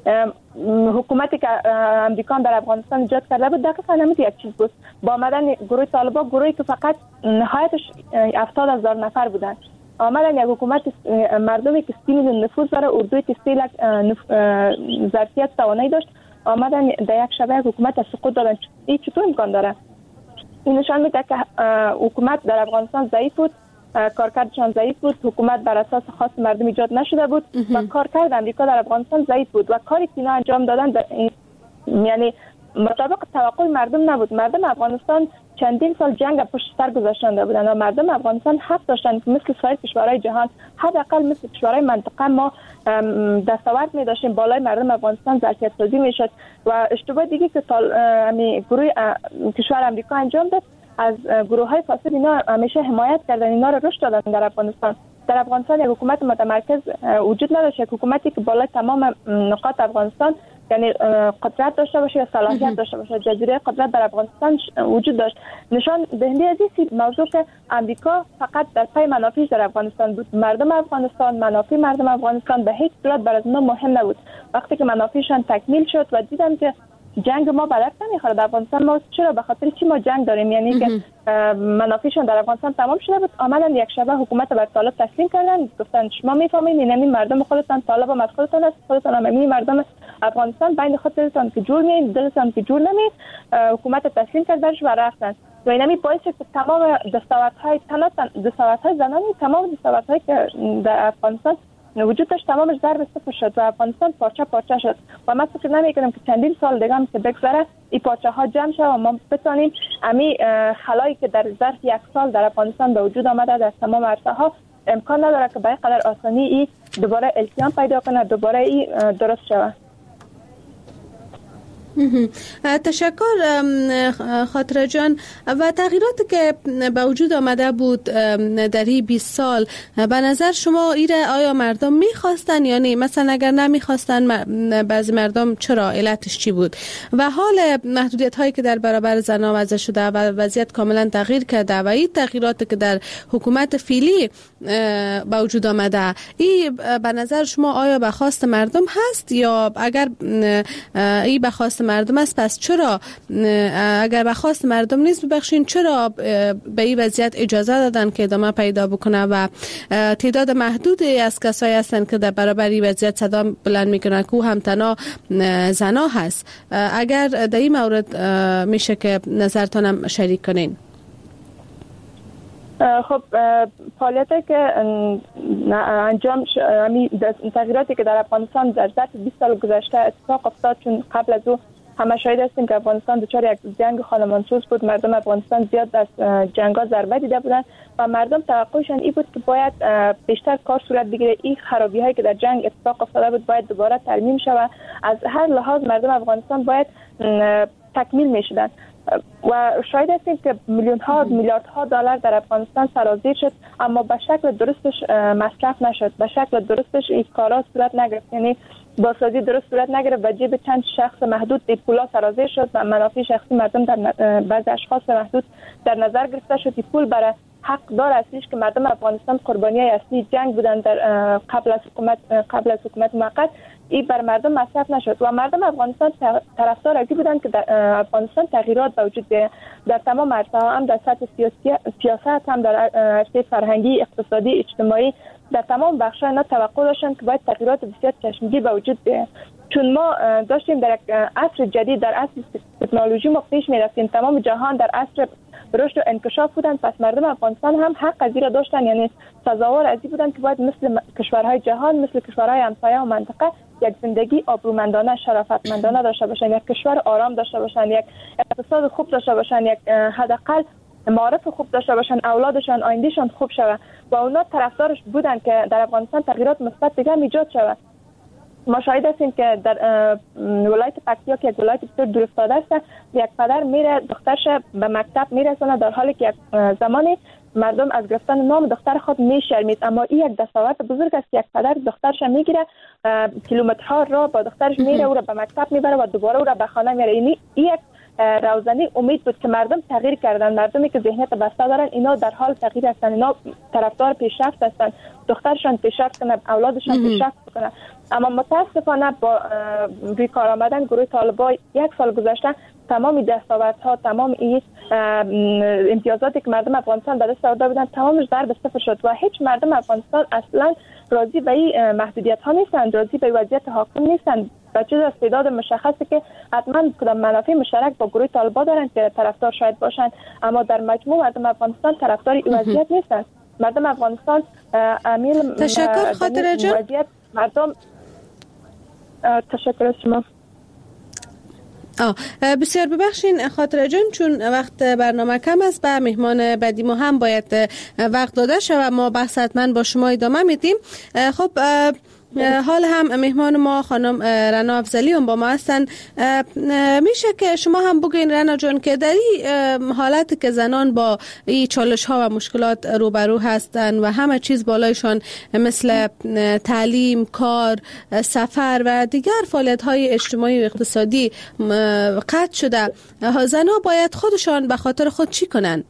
حکومتی که امریکا در افغانستان ایجاد کرده بود دقیقاً همین یک چیز بود. با آمدن گروه طالبان، گروهی که فقط نهایتش هفتاد هزار نفر بودند، آمدن یک حکومت مردمی که سی میلیون نفوذ داره، اردوی که سی لک ظرفیت توانایی داشت، آمدن در یک شبه حکومت سقوط دادن. این چطور امکان داره؟ این نشان میده که حکومت در افغانستان ضعیف بود، کارکردشان ضعیف بود، حکومت بر اساس خواست مردم ایجاد نشده بود و کارکرد امریکا در افغانستان ضعیف بود و کاری که اینا انجام دادن یعنی مطابق توقع مردم نبود. مردم افغانستان چندین سال جنگ پشت سر گذاشتنده بودند و مردم افغانستان حق داشتن که مثل سایر کشورهای جهان، حداقل مثل کشورهای منطقه، ما دستاورد می داشتیم، بالای مردم افغانستان ظرفیت سازی می شد. و اشتباه دیگه که گروه کشور امریکا انجام داد، از گروه های فاسد اینا همیشه حمایت کردن، اینا رو رشد دادن در افغانستان. در افغانستان یک حکومت متمرکز وجود نداشت، یک حکومتی که بالای تمام نقاط افغانستان یعنی قدرت داشته باشه یا صلاحیت داشته باشه. جزیره قدرت در افغانستان وجود داشت. نشان دهنده از این موضوع که امریکا فقط در پای منافعش در افغانستان بود. مردم افغانستان، منافع مردم افغانستان به هیچ صورت برای اونا مهم نبود. وقتی که منافعشان تکمیل شد و دیدن که جنگ ما بلد نمیخوره در افغانستان، ما چرا به خاطر چی ما جنگ داریم، یعنی که منافعشان در افغانستان تمام شده بود، آمدن یک شبه حکومت بر طالب تسلیم کردن. گفتن شما میفهمید این همین مردم خودتان، طالب هم از خودتان است، خودتان هم همین مردم افغانستان، بین خودتان که جور میید، دلتان که جور نمید، حکومت تسلیم کرد برش و رفتن. و این همین باعث شد که تمام دستاوردهای تنها دستاوردهای زنانی، تمام دستاوردهایی که در افغانستان وجود داشت تمامش ضرب صفر شد و افغانستان پارچه پارچه شد. و من فکر نمی‌کنم که چندین سال دیگه هم که بگذره این پارچه ها جمع شه و ما بتونیم امی خلایی که در ظرف یک سال در افغانستان به وجود آمده در تمام عرصه ها امکان نداره که به این قدر آسانی این دوباره التیام پیدا کنه، دوباره این درست شود. تشکر خاطره جان. و تغییراتی که به وجود آمده بود در این بیست سال به نظر شما ایره آیا مردم میخواستن یا نه؟ مثلا اگر نمیخواستن بعضی مردم چرا، علتش چی بود؟ و حال محدودیت هایی که در برابر زنان وضع شده و وضعیت کاملا تغییر کرده و این تغییراتی که در حکومت فعلی به وجود آمده، این به نظر شما آیا به خواست مردم هست یا اگر این به خواست مردم است پس چرا، اگر به خواست مردم نیست ببخشین، چرا به این وضعیت اجازه دادن که ادامه پیدا بکنه و تعداد محدودی از کسایی هستند که در برابر این وضعیت صدا بلند میکنن که هم تنها زنا هست؟ اگر در این مورد میشه که نظرتانم شریک کنین. خب فعالیتی که انجام تغییراتی که در افغانستان در ظرف بیست سال گذشته اتفاق افتاد، چون قبل از او همه شاهد هستیم که افغانستان دچار یک جنگ خانمانسوز بود. مردم افغانستان زیاد از جنگ‌ها ضربه دیده بودند و مردم توقعشان این بود که باید بیشتر کار صورت بگیره. این خرابی‌هایی که در جنگ اتفاق افتاده بود باید دوباره ترمیم شود. از هر لحاظ مردم افغانستان باید تکمیل می‌شدند و شاهد هستیم که میلیون ها میلیارد ها دلار در افغانستان سرازیر شد، اما به شکل درستش مصرف نشد، به شکل درستش این کارا صورت نگرفت، یعنی بازسازی درست صورت نگرفت و جیب چند شخص محدود این پولا سرازیر شد و منافع شخصی مردم در بعض اشخاص محدود در نظر گرفته شد. این پول برای حق دار اصلیش که مردم افغانستان قربانی اصلی جنگ بودند در قبل از حکومت قبل از حکومت موقت، این بر مردم مصرف نشد و مردم افغانستان طرفدار ازی بودند که در افغانستان تغییرات به وجود بیاید در تمام عرصه‌ها، هم در سطح سیاسی سیاست، هم در عرصه فرهنگی، اقتصادی، اجتماعی، در تمام بخش‌ها اینا توقع داشتند که باید تغییرات بسیار چشمگیر به وجود بیاید. چون ما داشتیم در یک عصر جدید، در عصر تکنولوژی ما پیش می‌رفتیم، تمام جهان در عصر رشد و انکشاف بودند، پس مردم افغانستان هم حق از این را داشتن، یعنی سزاوار از این بودند که باید مثل کشورهای جهان، مثل کشورهای همسایه و منطقه یک زندگی آبرومندانه، شرافتمندانه داشته باشند، یک کشور آرام داشته باشند، یک اقتصاد خوب داشته باشند، یک حداقل معارف خوب داشته باشند، اولادشان آیندهشان خوب شود و اونا طرفدارش بودند که در افغانستان تغییرات مثبت دیگه ایجاد شود. ما شاهد هستیم که در ولایت پکتیا که یک ولایت بسیار دور افتاده است، یک پدر میره دخترش به مکتب میرسونه در حالی که یک زمانی مردم از گرفتن نام دختر خود میشرمید، اما این یک دستاورد بزرگ است. یک پدر دخترش میگیره، کیلومترها را با دخترش میره، او را به مکتب میبره و دوباره او را به خانه میاره. این یک روزنی امید بود که مردم تغییر کردن، مردمی که ذهنیت بسته دارن اینا در حال تغییر هستن، اینا طرفدار پیشرفت هستن، دخترشان پیشرفت کنه، اولادشان پیشرفت کنه. اما متاسفانه با روی کار آمدن گروه طالبان یک سال گذشته تمام دستاوردها، تمام این امتیازاتی که مردم افغانستان به دست آورده بودن تمامش ضرب صفر شد و هیچ مردم افغانستان اصلا راضی به این محدودیت ها نیستن، راضی به وضعیت حاکم نیستن. بچه از تعداد مشخصی که حتما کدام منافع مشترک با گروه طالبان دارن که طرفدار شاید باشن، اما در مجموع مردم افغانستان طرفدار این وضعیت نیستن. مردم افغانستان امیل تشکر خاطره جان. وضعیت مردم تشکر از شما. آه بسیار ببخشین خاطره جان، چون وقت برنامه کم است به مهمان بعدی ما هم باید وقت داده شود، ما بحث حتما با شما ادامه میدیم. خب حال هم مهمان ما خانم رنا افضلی هم با ما هستن. میشه که شما هم بگین رنا جان که در این حالت که زنان با این چالش ها و مشکلات روبرو هستن و همه چیز بالایشان مثل تعلیم، کار، سفر و دیگر فعالیت های اجتماعی و اقتصادی قطع شده، زنان باید خودشان به خاطر خود چی کنن؟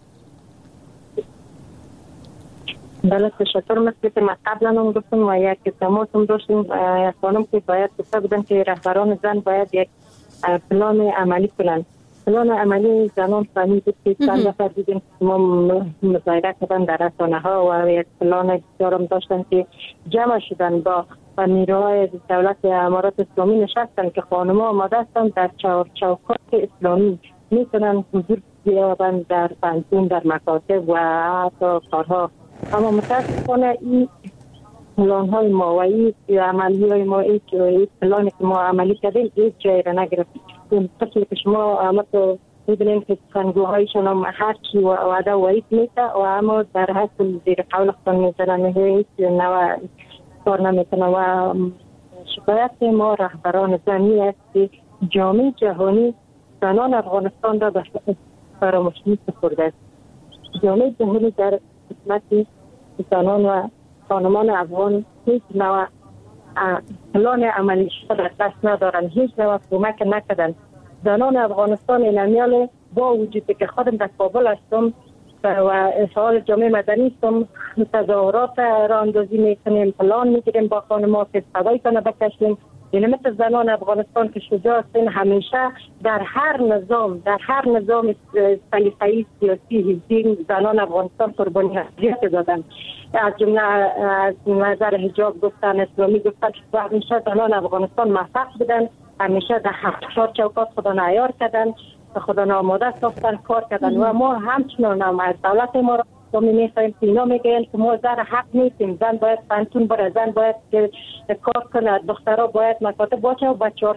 بله تشکر. مثل که ما قبلا هم گفتم و یک تماس هم داشتیم، یک خانم که باید گفته بودن که رهبران زن باید یک پلان عملی کنن. پلان عملی زنان فهمی بود که چند نفر دیدیم ما مظاهره کردن در رسانه ها و یک پلان بسیار هم داشتن که جمع شدن با و نیروهای دولت امارات اسلامی نشستن که خانم ها آماده هستن در چوکات اسلامی میتونن حضور بیابند در پنجون، در مکاتب و حتی کارها. اما متاسفانه این پلان های ما و این عملی های ما، این پلانی که ما عملی کردیم هیچ جایی را نگرفت. طبعی که شما همه میبینیم که سخنگوهایشان هم هر چی وعده و ایت میته و اما در حصل زیر قول خودن میزنن، هیچ نوع کار نمیتونه و شکایت ما رهبران زنی است که جامعه جهانی زنان افغانستان را به فراموشی سپرده است. جامعه جهانی در خدمت زنان و خانمان افغان هیچ نوع پلان عملی شده در دست ندارن، هیچ نوع کمک نکردن. زنان افغانستان اینمیال با وجودی که خودم در کابل هستم و فعال جامعه مدنی هستم، تظاهرات را اندازی میکنیم، پلان میگیریم با خانم‌ها که صدای کنه بکشیم. یعنی مثل زنان افغانستان که شجاع هستین، همیشه در هر نظام در هر نظام سلیقه‌ای سیاسی حزبی زنان افغانستان قربانی حیات دادن. از جمله از نظر حجاب گفتن، اسلامی گفتن و همیشه زنان افغانستان موفق بودن، همیشه در هفتاد چوکات خدا عیار کردن، خدا آماده ساختن، کار کردن و ما همچنان هم از دولت ما را می میخوایم که اینا میگن که ما زن حق نیستیم، زن باید پنتون بره، زن باید که کار کنه، دخترها باید مکاتب باشه و بچه‌ها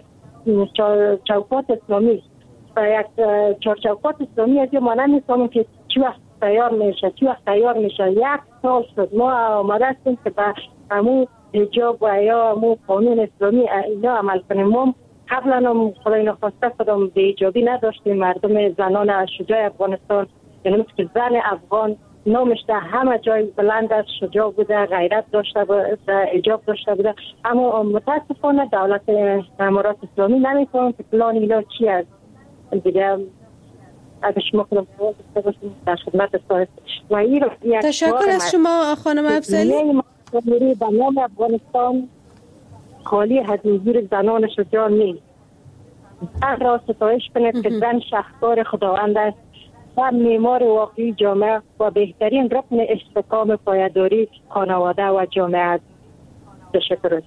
چوکات اسلامی و یک چهار چوکات اسلامی از یه مانند می‌سامون که چی وقت تیار میشه چی وقت تیار میشه. یک سال شد ما آماده هستیم که به همون حجاب و یا همون قانون اسلامی اینا عمل کنیم. ما قبلا هم خدای نخواسته کدام بی‌حجابی نداشتیم. مردم زنان شجاع افغانستان، یعنی مثل که زن افغان نامش در همه جای بلند است، شجاع بوده، غیرت داشته بوده، حجاب داشته بوده. اما متاسفانه دولت امارات اسلامی نمی‌فهمه که پلان اینا چی است. دیگه اگه شما کنم در خدمت صاحب و این تشکر از شما خانم افضلی. جمهوری بنیان افغانستان خالی از حضور زنان شجاع نیست. زن را ستایش کنید که زن شهکار خداوند است و معمار واقعی جامعه و بهترین رکن استحکام پایداری خانواده و جامعه است. تشکر.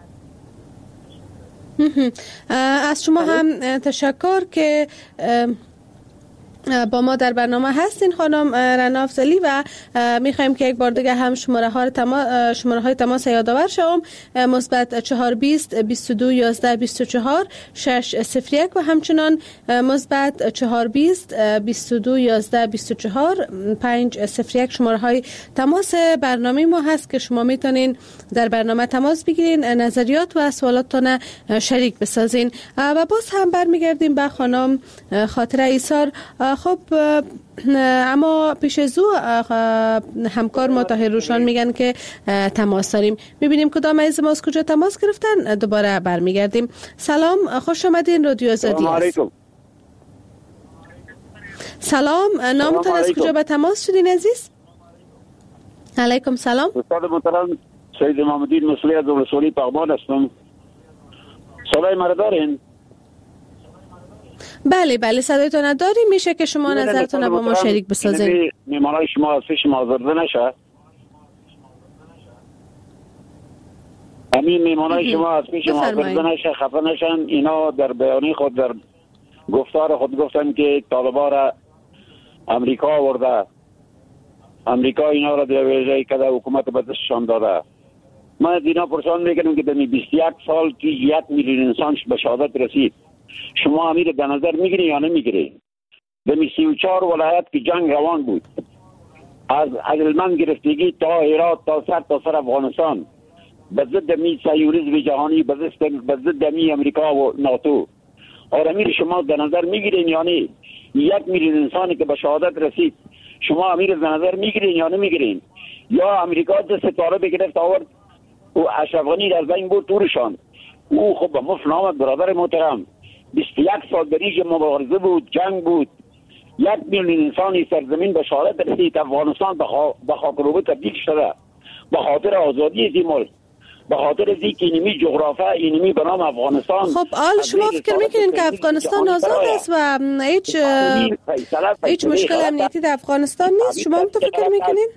از شما هم تشکر که با ما در برنامه هستین خانم رنا افضلی و میخوایم که یک بار دیگه هم شماره ها تماس شماره های تماس یادآور شوم. مثبت چهار بیست بیست و دو یازده بیست و چهار شش صفر یک و همچنان مثبت چهار بیست بیست و دو یازده بیست و چهار پنج صفر یک شماره های تماس برنامه ما هست که شما میتونین در برنامه تماس بگیرین، نظریات و سوالاتتون شریک بسازین. و باز هم برمیگردیم به خانم خاطره ایثار. خب اما پیش از او همکار ما طاهر روشان میگن که تماس داریم. میبینیم کدام از ما از کجا تماس گرفتن. دوباره برمیگردیم. سلام، خوش آمدین رادیو آزادی. سلام علیکم. سلام، نامتون از کجا به تماس شدین عزیز؟ علیکم سلام. استاد محترم سید محمدی مسئولی از رسولی پغمان هستم. صدای مرا دارین؟ بله بله صدایتون داریم. میشه که شما نظرتون با ما شریک بسازین؟ میمانای شما از پیش ما آزرده نشه. همین میمانای شما از پیش ما آزرده نشه، خفه نشن. اینا در بیانی خود در گفتار خود گفتن که طالبان را امریکا آورده، امریکا اینا را در ویژه کده حکومت به دستشان داده. من از اینا پرسان میکنم که در بیست و یک سال که یک میلیون انسان به شهادت رسید، شما امیر به نظر میگیری یا نمیگیری؟ به سی و چهار ولایت که جنگ روان بود، از هلمند گرفتگی تا هرات تا سر تا سر افغانستان، به ضد می سیوریسم جهانی، به ضد می امریکا و ناتو. اور امیر شما به نظر میگیرین یا نه؟ یک میلیون انسانی که به شهادت رسید، شما امیر به نظر میگیرین یا نمیگیرین؟ یا امریکا دست ستاره بگرفت آورد و اشرف غنی در بین بود تورشان. او خب به مفت نامد برادر محترم. بیست و یک سال دریج مبارزه بود، جنگ بود، یک میلیون انسانی سرزمین به شهادت رسید. افغانستان به خاک روبه تبدیل شده به خاطر آزادی این ملک، به خاطر از اینکه اینمی جغرافیا اینمی به نام افغانستان. خب آل شما فکر میکنین که افغانستان آزاد است و هیچ هیچ مشکل امنیتی در افغانستان نیست؟ شما هم تو فکر میکنین؟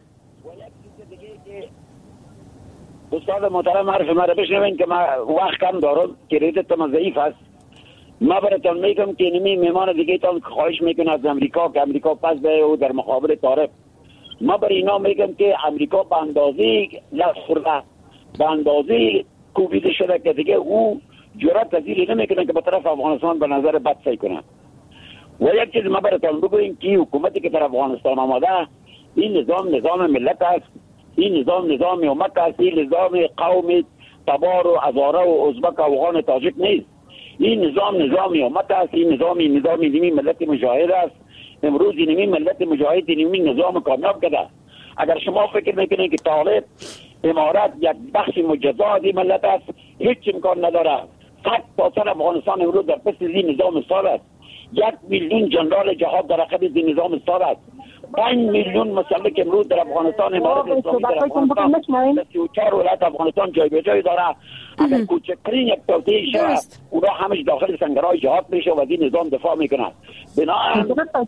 استاد محترم حرف مرا بشنوین که من وقت کم دارم، کریدتم ضعیف است. ما براتون میگم که اینمی میمان دیگه تان خواهش میکنه از امریکا که امریکا پس به او در مقابل طالب. ما برای اینا میگم که امریکا به اندازه لفظ به اندازه کوبیده شده که دیگه او جرأت پذیری نمیکنه که به طرف افغانستان به نظر بد سعی کنه. و یک چیز ما براتون بگویم که حکومتی که در افغانستان آمده، این نظام نظام ملت است، این نظام نظام امت است، این نظام قوم تبار و هزاره و ازبک و افغان تاجیک نیست. این نظام نظام امت است، این نظام نظام نیمی ملت مجاهد است. امروز نیمی ملت مجاهد نیمی نظام کامیاب کرده. اگر شما فکر میکنید که طالب امارات یک بخش مجزا دی ملت است، هیچ امکان نداره. صد درصد افغانستان امروز در پس این نظام سال است. یک میلیون جنرال جهاد در عقب این نظام سال است. پنج میلیون مسلح امروز در افغانستان امارات اسلامی در افغانستان سی و چهار ولایت افغانستان جای به جای داره. اگر کوچکترین یک توطئه شود اونا همش داخل سنگرهای جهاد میشه و از این نظام دفاع میکنن. بنابراین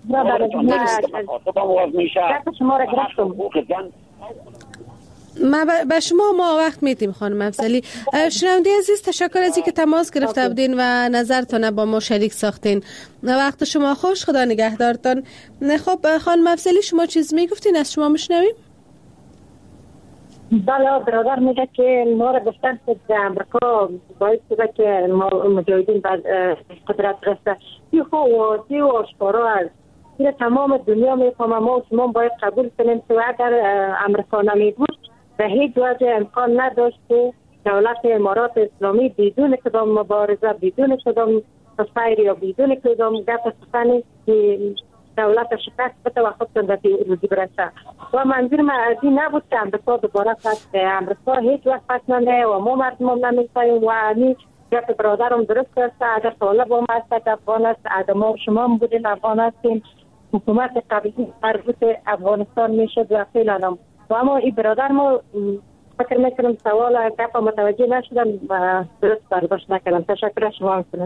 ما به شما ما وقت میدیم خانم افضلی. شنونده عزیز تشکر از اینکه تماس گرفته بودین و نظرتون با ما شریک ساختین. وقت شما خوش، خدا نگهدارتان. خب خانم افضلی شما چیز میگفتین از شما میشنویم؟ بله برادر میگه که ما را گفتن که امریکا باید شده که ما مجاهدین بعد قدرت رسته سی خو واضح و آشکارا است. این تمام دنیا میفهمه، ما و شما باید قبول کنیم که اگر امریکا نمی بود به هیچ وجه امکان نداشت که دولت امارات اسلامی بدون کدام مبارزه، بدون کدام سایر یا بدون کدام گپ سخنی که دولت شکست بده و خودشون به روزی برسه. و منظور من از این نبود که امریکا دوباره پس امریکا هیچ وقت پس نده و ما مردم هم نمی‌خوایم. و همین گپ برادرم درست است، اگر طالب هم هست افغان است، اگر ما شما هم بودین افغان هستیم، حکومت قبلی مربوط افغانستان میشد و فعلا. و اما این برادر ما فکر میکنم سوال گپ متوجه نشدم و درست برداشت نکردم. تشکر شما میکنم.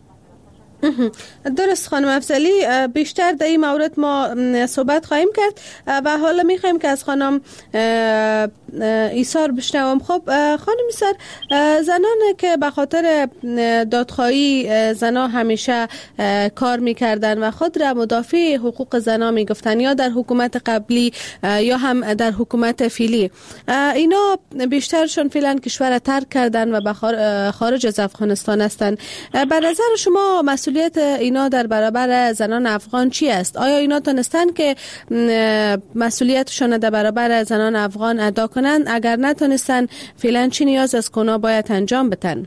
درست خانم افضلی، بیشتر در این مورد ما صحبت خواهیم کرد و حالا میخوایم که از خانم ایثار بشنوم. خب خانم ایثار، زنان که به خاطر دادخواهی زنا همیشه کار میکردن و خود را مدافع حقوق زنا میگفتن، یا در حکومت قبلی یا هم در حکومت فعلی، اینا بیشترشون فعلا کشور ترک کردن و به خارج از افغانستان هستن. به نظر شما مسئولیت اینا در برابر زنان افغان چی است؟ آیا اینا تونستن که مسئولیتشون در برابر زنان افغان ادا کنند؟ اگر نتونستن فعلا چی نیاز است که اونا باید انجام بدن؟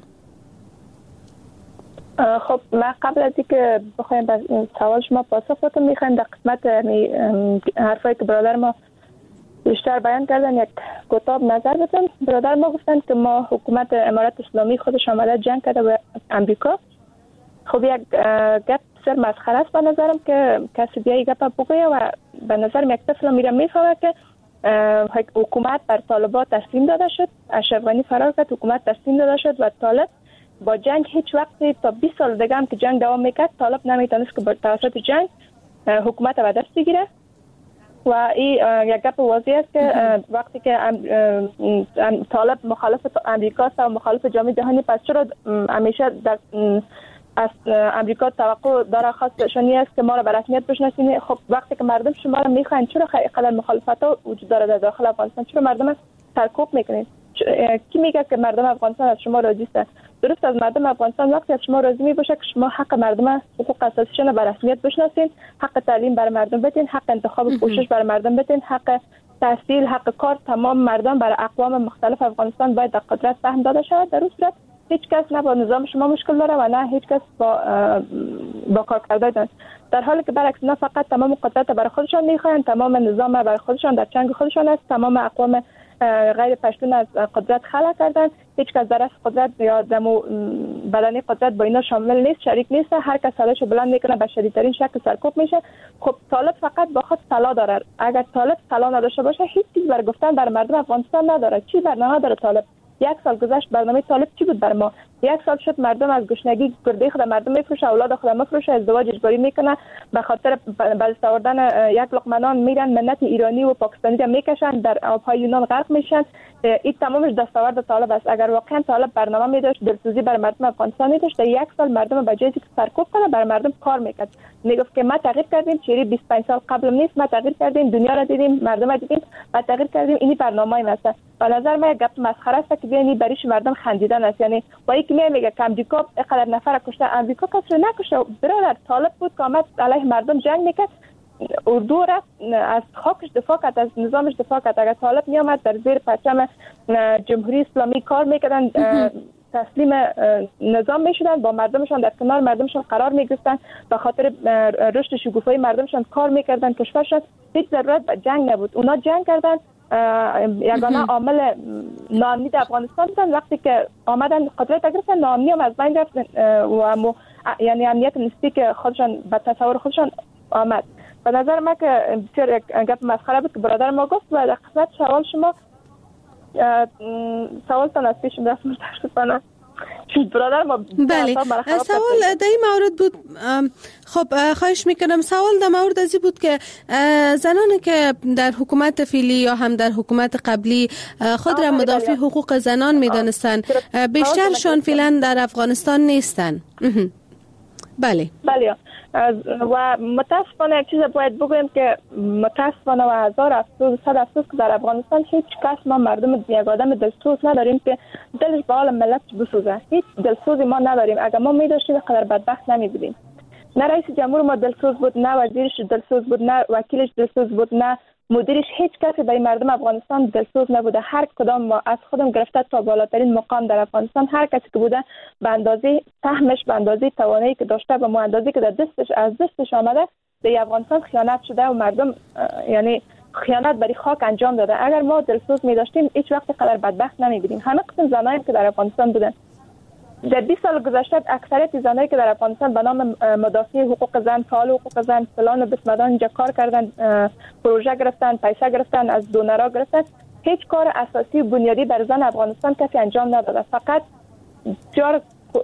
خب من قبل از اینکه بخوایم به سوال شما پاسخ بدم میخوایم در قسمت حرفایی که برادر ما بیشتر بیان کردن یک کتاب نظر بدم. برادر ما گفتن که ما حکومت امارات اسلامی خودش آمده جنگ کرده به امریکا. خب یک گپ بسیار مسخره است به نظرم که کسی بیایی گپ بگویه و به نظرم یک طفل میره میفهمه که حکومت بر طالبان تسلیم داده شد. اشرف غنی فرار کرد، حکومت تسلیم داده شد و طالب با جنگ هیچ وقتی تا بیست سال دیگه هم که جنگ دوام میکرد طالب نمیتونست که توسط جنگ حکومت به دست بگیره. و این یک گپ واضح است که وقتی که طالب مخالف امریکا است و مخالف جامعه جهانی، پس چرا همیشه در از امریکا توقع داره خواستشانی است که ما را به رسمیت بشناسید؟ خب وقتی که مردم شما را میخواین، چرا خیلی مخالفت ها وجود داره در داخل افغانستان؟ چرا مردم سرکوب میکنید؟ کی میگه که مردم افغانستان از شما راضی است؟ درست از مردم افغانستان وقتی از شما راضی میباشه که شما حق مردم، حقوق اساسیشون را به رسمیت بشناسید، حق تعلیم برای مردم بدین، حق انتخاب پوشش برای مردم بدین، حق تحصیل، حق کار تمام مردم برای اقوام مختلف افغانستان باید در قدرت سهم داده شود. در اون صورت هیچ کس نه با نظام شما مشکل داره و نه هیچ کس با با کار کرده داره. در حالی که برعکس نه فقط تمام قدرت برای خودشان میخواین، تمام نظام برای خودشان در چنگ خودشان است، تمام اقوام غیر پشتون از قدرت خلع کردن. هیچ کس در از قدرت یا دمو بدنی قدرت با اینا شامل نیست، شریک نیست. هر کس سالشو بلند میکنه به شدیدترین شکل سرکوب میشه. خب طالب فقط با خود طلا داره. اگر طالب طلا نداشته باشه هیچ چیز برای گفتن در مردم افغانستان نداره. چی برنامه داره طالب؟ یک سال گذشت برنامه طالب چی بود بر ما؟ یک سال شد مردم از گشنگی گرده خود مردم میفروشه، اولاد خود میفروشه، ازدواج اجباری میکنه، به خاطر بلست آوردن یک لقمه نان میرن منت ایرانی و پاکستانی را میکشن، در آبهای یونان غرق میشن. این تمامش دستاورد طالب است. اگر واقعا طالب برنامه میداشت، دلسوزی بر مردم افغانستان میداشت، در یک سال مردم به جای اینکه سرکوب کنه بر مردم کار میکرد. میگفت که ما تغییر کردیم، چیری بیست و پنج سال قبل نیست، ما تغییر کردیم، دنیا را دیدیم، مردم را دیدیم، ما تغییر کردیم. این برنامه‌ای است. به نظر من گپ مسخره است که بیانی بریش مردم خندیدن است. یعنی با اینکه میگه که امریکا اینقدر نفر کشته، امریکا کسی نکشته. برادر طالب بود که آمد علیه مردم جنگ میکرد، اردو رفت از خاکش دفاع کرد، از نظامش دفاع کرد. اگر طالب می آمد در زیر پرچم جمهوری اسلامی کار میکردن، تسلیم نظام میشدن، با مردمشان در کنار مردمشان قرار میگرفتن، به خاطر رشد شکوفایی مردمشان کار میکردن، کشورشان هیچ ضرورت به جنگ نبود. اونا جنگ کردن. یگانه عامل ناامنی در افغانستان بودن. وقتی که آمدن قدرت گرفتن، ناامنی هم از بین رفت و مو... یعنی امنیت نسبی که خودشان به تصور خودشان آمد. به نظر من که بسیار گپ مسخره بود که برادر ما گفت. و در قسمت سوال شما، سوالتان از پیش رفت متاسفانه برادر ما. بله، سوال در این مورد بود. خب خواهش میکنم، سوال در مورد ازی بود که زنانی که در حکومت فعلی یا هم در حکومت قبلی خود را مدافع حقوق زنان میدانستن، بیشترشان فعلا در افغانستان نیستن. بله بله. و متاسفانه چیز باید بگویم که متاسفانه و هزار افسوس صد افسوس که در افغانستان هیچ کس، ما مردم یک آدم دلسوز نداریم که دلش به حال ملت بسوزه. هیچ دلسوزی ما نداریم. اگر ما می‌داشتیم قدر بدبخت نمی‌بودیم. نه رئیس جمهور ما دلسوز بود، نه وزیرش دلسوز بود، نه وکیلش دلسوز بود، نه مدیرش. هیچ کسی برای مردم افغانستان دلسوز نبوده. هر کدام ما از خودم گرفته تا بالاترین مقام در افغانستان، هر کسی که بوده به اندازه سهمش، به اندازه توانایی که داشته، به اندازه که در دستش از دستش آمده به افغانستان خیانت شده و مردم یعنی خیانت برای خاک انجام داده. اگر ما دلسوز می داشتیم هیچ وقت قدر بدبخت نمی بودیم. همه قسم زنایی که در افغانستان بودن در بیست سال گذشته، اکثریت زنایی که در افغانستان به نام مدافع حقوق زن، فعال حقوق زن، فلان و بسمدان اینجا کار کردن، پروژه گرفتن، پیسه گرفتن، از دونرها گرفتن، هیچ کار اساسی و بنیادی بر زن افغانستان کسی انجام نداده. فقط جار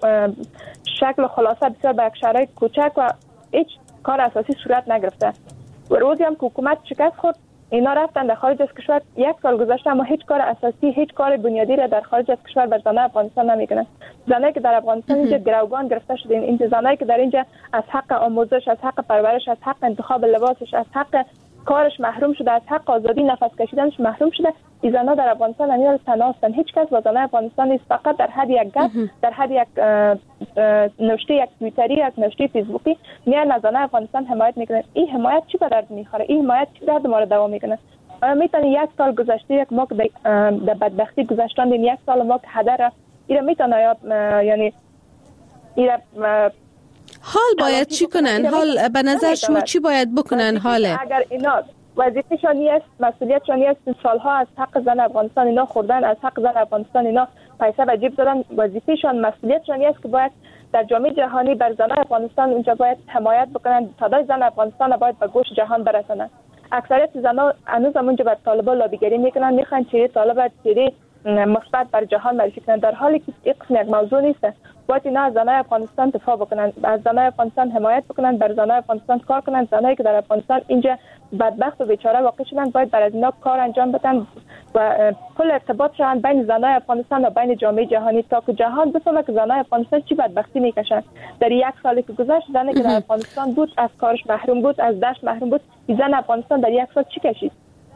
شکل خلاصه بسیار به شرایط کوچک و هیچ کار اساسی صورت نگرفته. و روزی هم که حکومت شکست خورد، اینا رفتن در خارج از کشور. یک سال گذشته اما هیچ کار اساسی، هیچ کار بنیادی را در خارج از کشور بر زنان افغانستان نمیکنن. زنایی که در افغانستان اینجا گروگان گرفته شده، این زنایی که در اینجا از حق آموزش، از حق پرورش، از حق انتخاب لباسش، از حق کارش محروم شده، از حق آزادی نفس کشیدنش محروم شده، این زنها در افغانستان همین تناستن. هیچ کس با زنان افغانستان نیست. فقط در حد یک گپ، در حد یک نوشته یک توییتری، یک نوشته فیسبوکی میان از زنان افغانستان حمایت میکنن. این حمایت چی به درد میخوره؟ این حمایت چی درد ما رو دوام میکنه؟ میتونه یک سال گذشته، یک ما که در بدبختی گذشتاندیم، یک سال ما که هدر اینا میتونه یعنی اینا حال باید چی کنن؟ حال به نظر شما چی باید بکنن؟ حاله اگر اینا وظیفه‌شان است، مسئولیتشان است، سالها از حق زن افغانستان اینا خوردن، از حق زن افغانستان اینا پیسه به جیب دادن، وظیفه‌شان مسئولیتشان است که باید در جامعه جهانی بر زن افغانستان اونجا باید حمایت بکنن، صدای زن افغانستان باید به گوش جهان برسونن. اکثریت زنان هنوز هم اونجا بر طالبان لابیگری میکنن، میخوان چیره طالب چیره مثبت بر جهان معرفی کنن، در حالی که این قسم یک موضوع نیست. باید اینا از زنای افغانستان دفاع بکنن، از زنای افغانستان حمایت بکنن، بر زنای افغانستان کار کنن. زنایی که در افغانستان اینجا بدبخت و بیچاره واقع شدن باید برای اینا کار انجام بدن و کل ارتباطشان بین زنای افغانستان و بین جامعه جهانی تا که جهان بفهمه که زنای افغانستان چی بدبختی میکشن. در یک سالی که گذشت زنی که در افغانستان بود از کارش محروم بود، از دشت محروم بود، زن افغانستان در یک سال چی کشید؟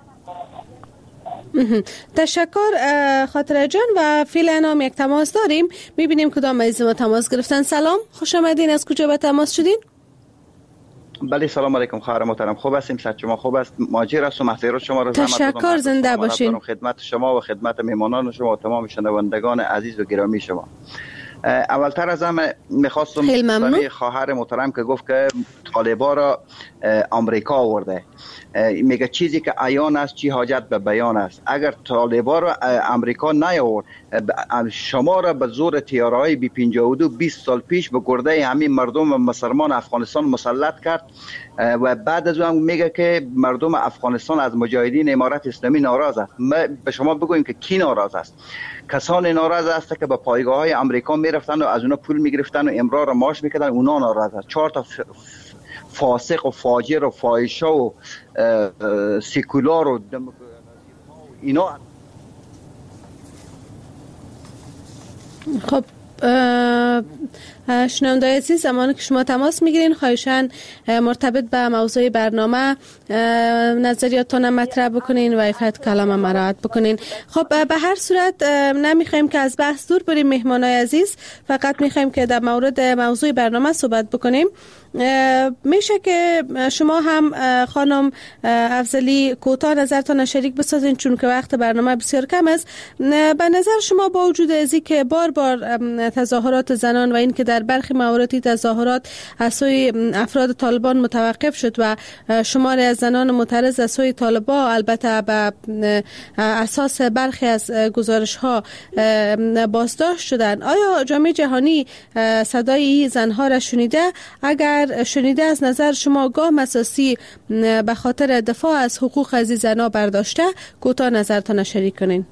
تشکر خاطره جان. و فعلا هم یک تماس داریم، میبینیم کدام عزیز ما تماس گرفتن. سلام، خوش آمدین. از کجا به تماس شدین؟ بله سلام علیکم خواهر محترم، خوب هستیم؟ صحت شما خوب است؟ ماجر است و مسیرات شما رو تشکر، زنده باشین. خدمت شما و خدمت میهمانان شما و تمام شنوندگان عزیز و گرامی شما. اولتر از همه میخواستم خواهر محترم که گفت که طالبا را آمریکا آورده، میگه چیزی که عیان است چی حاجت به بیان است. اگر طالبا را آمریکا نیاورد، شما را به زور تیارهای بی پنجاه و دو بیست سال پیش به گرده همین مردم مسلمان افغانستان مسلط کرد و بعد از اون میگه که مردم افغانستان از مجاهدین امارت اسلامی ناراض است. ما به شما بگویم که کی ناراض است؟ کسان ناراض است که به پایگاه های آمریکا میرفتن و از اونا پول میگرفتن و امرار معاش میکردن، اونا ناراض است. چهار تا فاسق و فاجر و فاحشه و سکولار و اینا. خب شنونده‌های عزیز، زمانی که شما تماس میگیرین خواهشاً مرتبط به موضوع برنامه نظریاتتون مطرح بکنین و افت کلام مراعات بکنین. خب به هر صورت نمیخوایم که از بحث دور بریم مهمانای عزیز، فقط میخوایم که در مورد موضوع برنامه صحبت بکنیم. میشه که شما هم خانم افضلی کوتاه نظرتان شریک بسازین، چون که وقت برنامه بسیار کم است. به نظر شما با وجود ازی که بار بار تظاهرات زنان و این که در برخی مواردی تظاهرات از سوی افراد طالبان متوقف شد و شماری از زنان معترض از سوی طالبان البته به اساس برخی از گزارش ها بازداشت شدند، آیا جامعه جهانی صدای زنها را شنیده؟ اگر شنیده، از نظر شما گام اساسی به خاطر دفاع از حقوق از زنها برداشته؟ کوتاه نظرتان شریک کنین.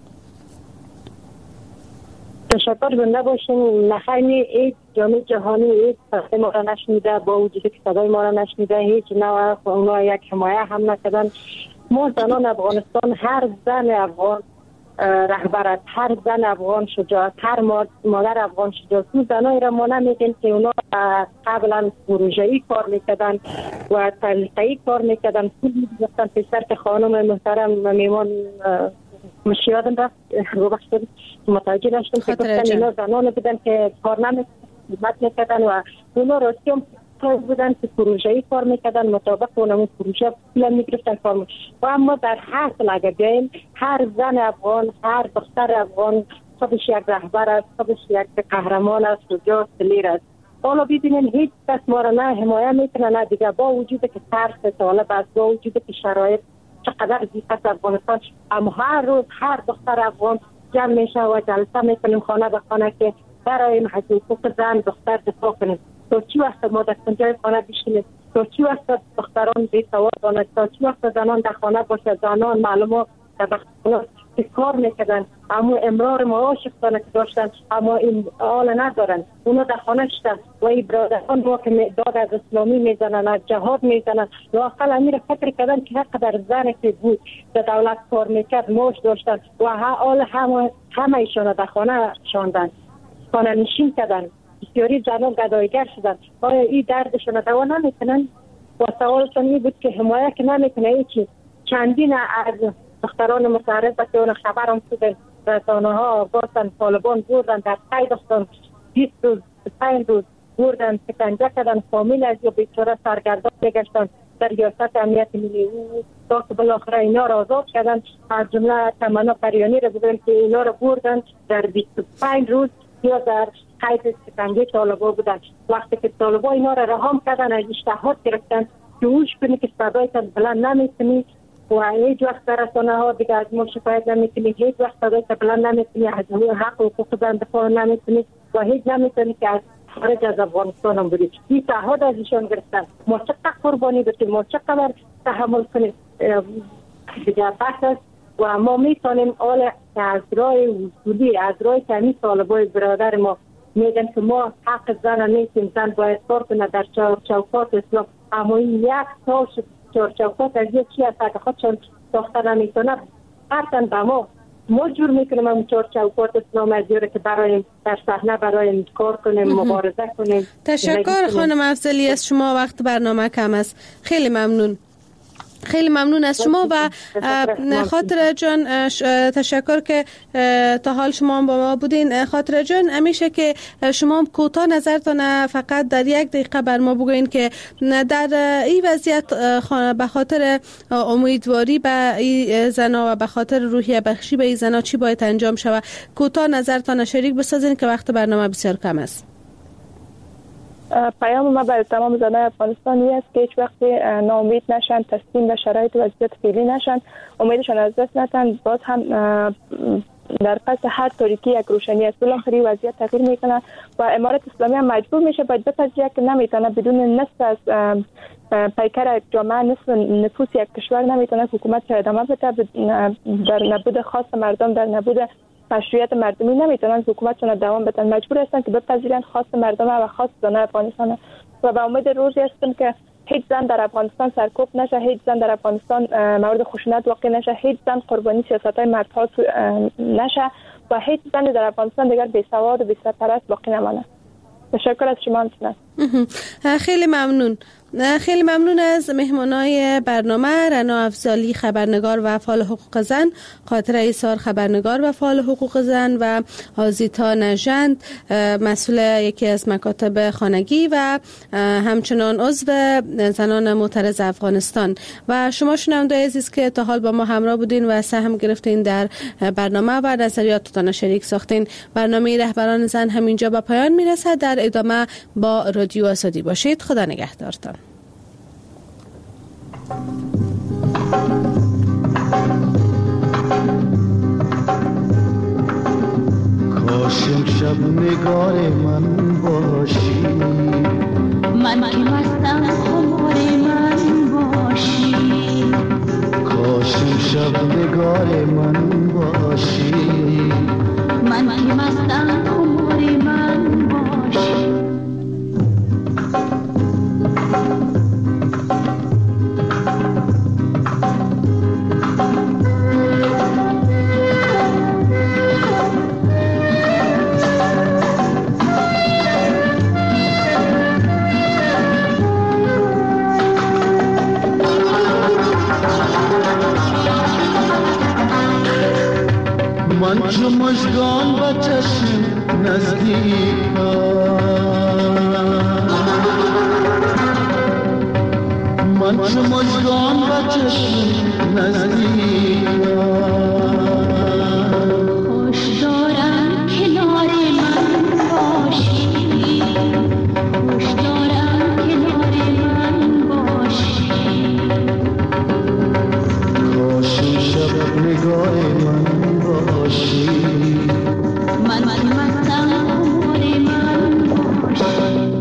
تشکر، زنده باشین. نخیمی هیچ جامعه جهانی هیچ صدای ما را نشنیده، با وجودی که صدای ما را نشنیده هیچ نوع اونا یک حمایه هم نکردن. ما زنان افغانستان، هر زن افغان رهبر است، هر زن افغان شجاعت، هر مادر افغان شجاعت. اون زنایی را ما نمیگیم که اونا قبلا پروژه‌ای کار میکردن و طریقه‌ای کار میکردن، پول می‌گرفتن پسر که خانم محترم میمان مشیادم رفت رو بخشید متوجه نشدم که گفتن اینا زنان بودن که کار نمیکردن و اونا راستی هم بودن که پروژه‌ای کار میکردن، مطابق اون پروژه پول میگرفتن کار میکردن. و اما در هر حال اگر بیاییم هر زن افغان، هر دختر افغان خودش یک رهبر است، خودش یک قهرمان است، شجاع دلیر است. حالا ببینین هیچ کس ما را نه حمایت میکنه نه دیگه، با وجود که ترس طالب است، با وجود که شرایط چقدر زیست است افغانستان، اما هر روز هر دختر افغان جمع میشه و جلسه میکنیم خانه به خانه که برای حقوق زن دختر دفاع کنیم. تا چی وقت ما در کنجای خانه بشینیم، تا چی وقت دختران بی سواد باشند، تا چی وقت زنان در خانه باشه، زنان معلومات در بخشنات که کار میکردن اما امرار معاش که داشتن اما این حال ندارن، اونا در خانه شدن و این برادران ما که داد از اسلامی میزنن، از جهاد میزنن، لااقل امیر فکر کردن که حق در زن که بود در دولت کار میکرد معاش داشتن و حال همه همه ایشان در خانه شاندن، خانه نشین کردن، بسیاری زنان گدایگر شدن. آیا این دردشون دوا نمیکنن؟ و سوالتون این بود که حمایت که نمیکنه ایچی. چندین از دختران متعرض که اون خبر هم شده رسانه ها باستن طالبان بردن در قیدستان بیست روز پنج روز بردن شکنجه کردن، فامیل از یا بیچاره سرگردان بگشتن در ریاست امنیت ملی تا که بالاخره اینا را آزاد کردن. از جمله تمنا قریانی را بودن که اینا را بردن در بیست و پنج روز یا در قید شکنجه طالبا بودن. وقتی که طالبا اینا را رها کردن از اشتهات گرفتن که اوش کنی که صدایتان بلند نمیتونی و هیچ وقت در رسانه ها دیگه از ما شکایت نمیتونی، هیچ وقت صدایت بلند نمیتونی، از حق و حقوق زن دفاع نمیتونی و هیچ نمیتونی که از خارج از افغانستان هم بودی. این تعهد از ایشان گرفتن. ما چقدر قربانی بتیم، ما چقدر تحمل کنیم دیگه بحث است و ما میتونیم آل از رای وصولی از رای کمی طالبای برادر ما میگن که ما حق زن نیستیم، زن باید کار کنه در چوکات اسلام، اما این یک سال شد چوکات از یک چی هست که خودشون ساخته نمیتونه قطعا به ما ما جور میکنیم هم چهار چوکات اسلام از جوره که برای در صحنه برای کار کنیم مبارزه کنیم. تشکر خانم افضلی، از شما وقت برنامه کم است، خیلی ممنون. خیلی ممنون از شما و خاطر جان تشکر که تا حال شما با ما بودین. خاطر جان همیشه که شما کوتاه نظرتان فقط در یک دقیقه بر ما بگوین که در این وضعیت به خاطر امیدواری به این زنا و به خاطر روحیه بخشی به این زنا چی باید انجام شود. کوتاه نظرتان شریک بسازین که وقت برنامه بسیار کم است. پیام ما برای تمام زنای افغانستان است که هیچ وقت ناامید نشن، تسلیم به شرایط وضعیت فعلی نشن، امیدشان از دست ندن. باز هم در پس هر تاریکی یک روشنی است. بالاخره وضعیت تغییر میکنه و امارت اسلامی هم مجبور میشه باید بپذیره که نمیتونه بدون نصف از پیکر جامعه، نصف نفوس یک کشور نمیتونه حکومت ادامه بده. در نبود خاص مردم، در نبود مشروعیت مردمی نمیتونن حکومتشون دوام بدن، مجبور هستن که بپذیرن خواست مردم و خواست زنان افغانستان و به امید روزی هستیم که هیچ زن در افغانستان سرکوب نشه، هیچ زن در افغانستان مورد خشونت واقع نشه، هیچ زن قربانی سیاست‌های مردها نشه و هیچ زن در افغانستان دیگر بی‌سواد و بی‌سرپرست باقی نمانه. تشکر از شما. خیلی ممنون. خیلی ممنون از مهمانای برنامه رنا افضلی خبرنگار و فعال حقوق زن، خاطره ایسار خبرنگار و فعال حقوق زن و آزیتا نژند مسئول یکی از مکاتب خانگی و همچنان عضو زنان معترض افغانستان و شما شنوندگان عزیز که تا حال با ما همراه بودین و سهم گرفتین در برنامه و نظریاتتان شریک ساختین. برنامه رهبران زن همینجا به پایان میرسد. در ادامه با رادیو آزادی باشید. خدا نگهدارتان. کاش امشب نگار من باشی، من که مستم خمار من باشی. کاش امشب نگار من باشی، من که مستم خمار من باشی. چو مژگان و چشم نزدیکم، من چو مژگان و چشم نزدیکم. خوش دارم کنار من باشی، خوش دارم کنار من باشی. کاش این شب نگاه من باشی، من من مستم خمار من باشی.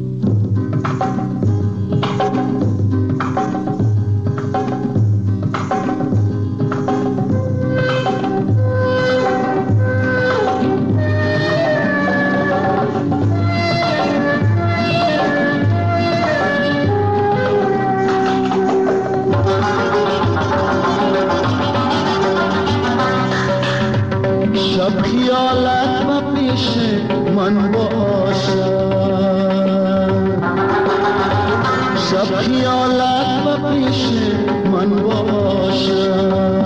شب خیالت و پیش من باشد، شب خیالت و پیش من باشد.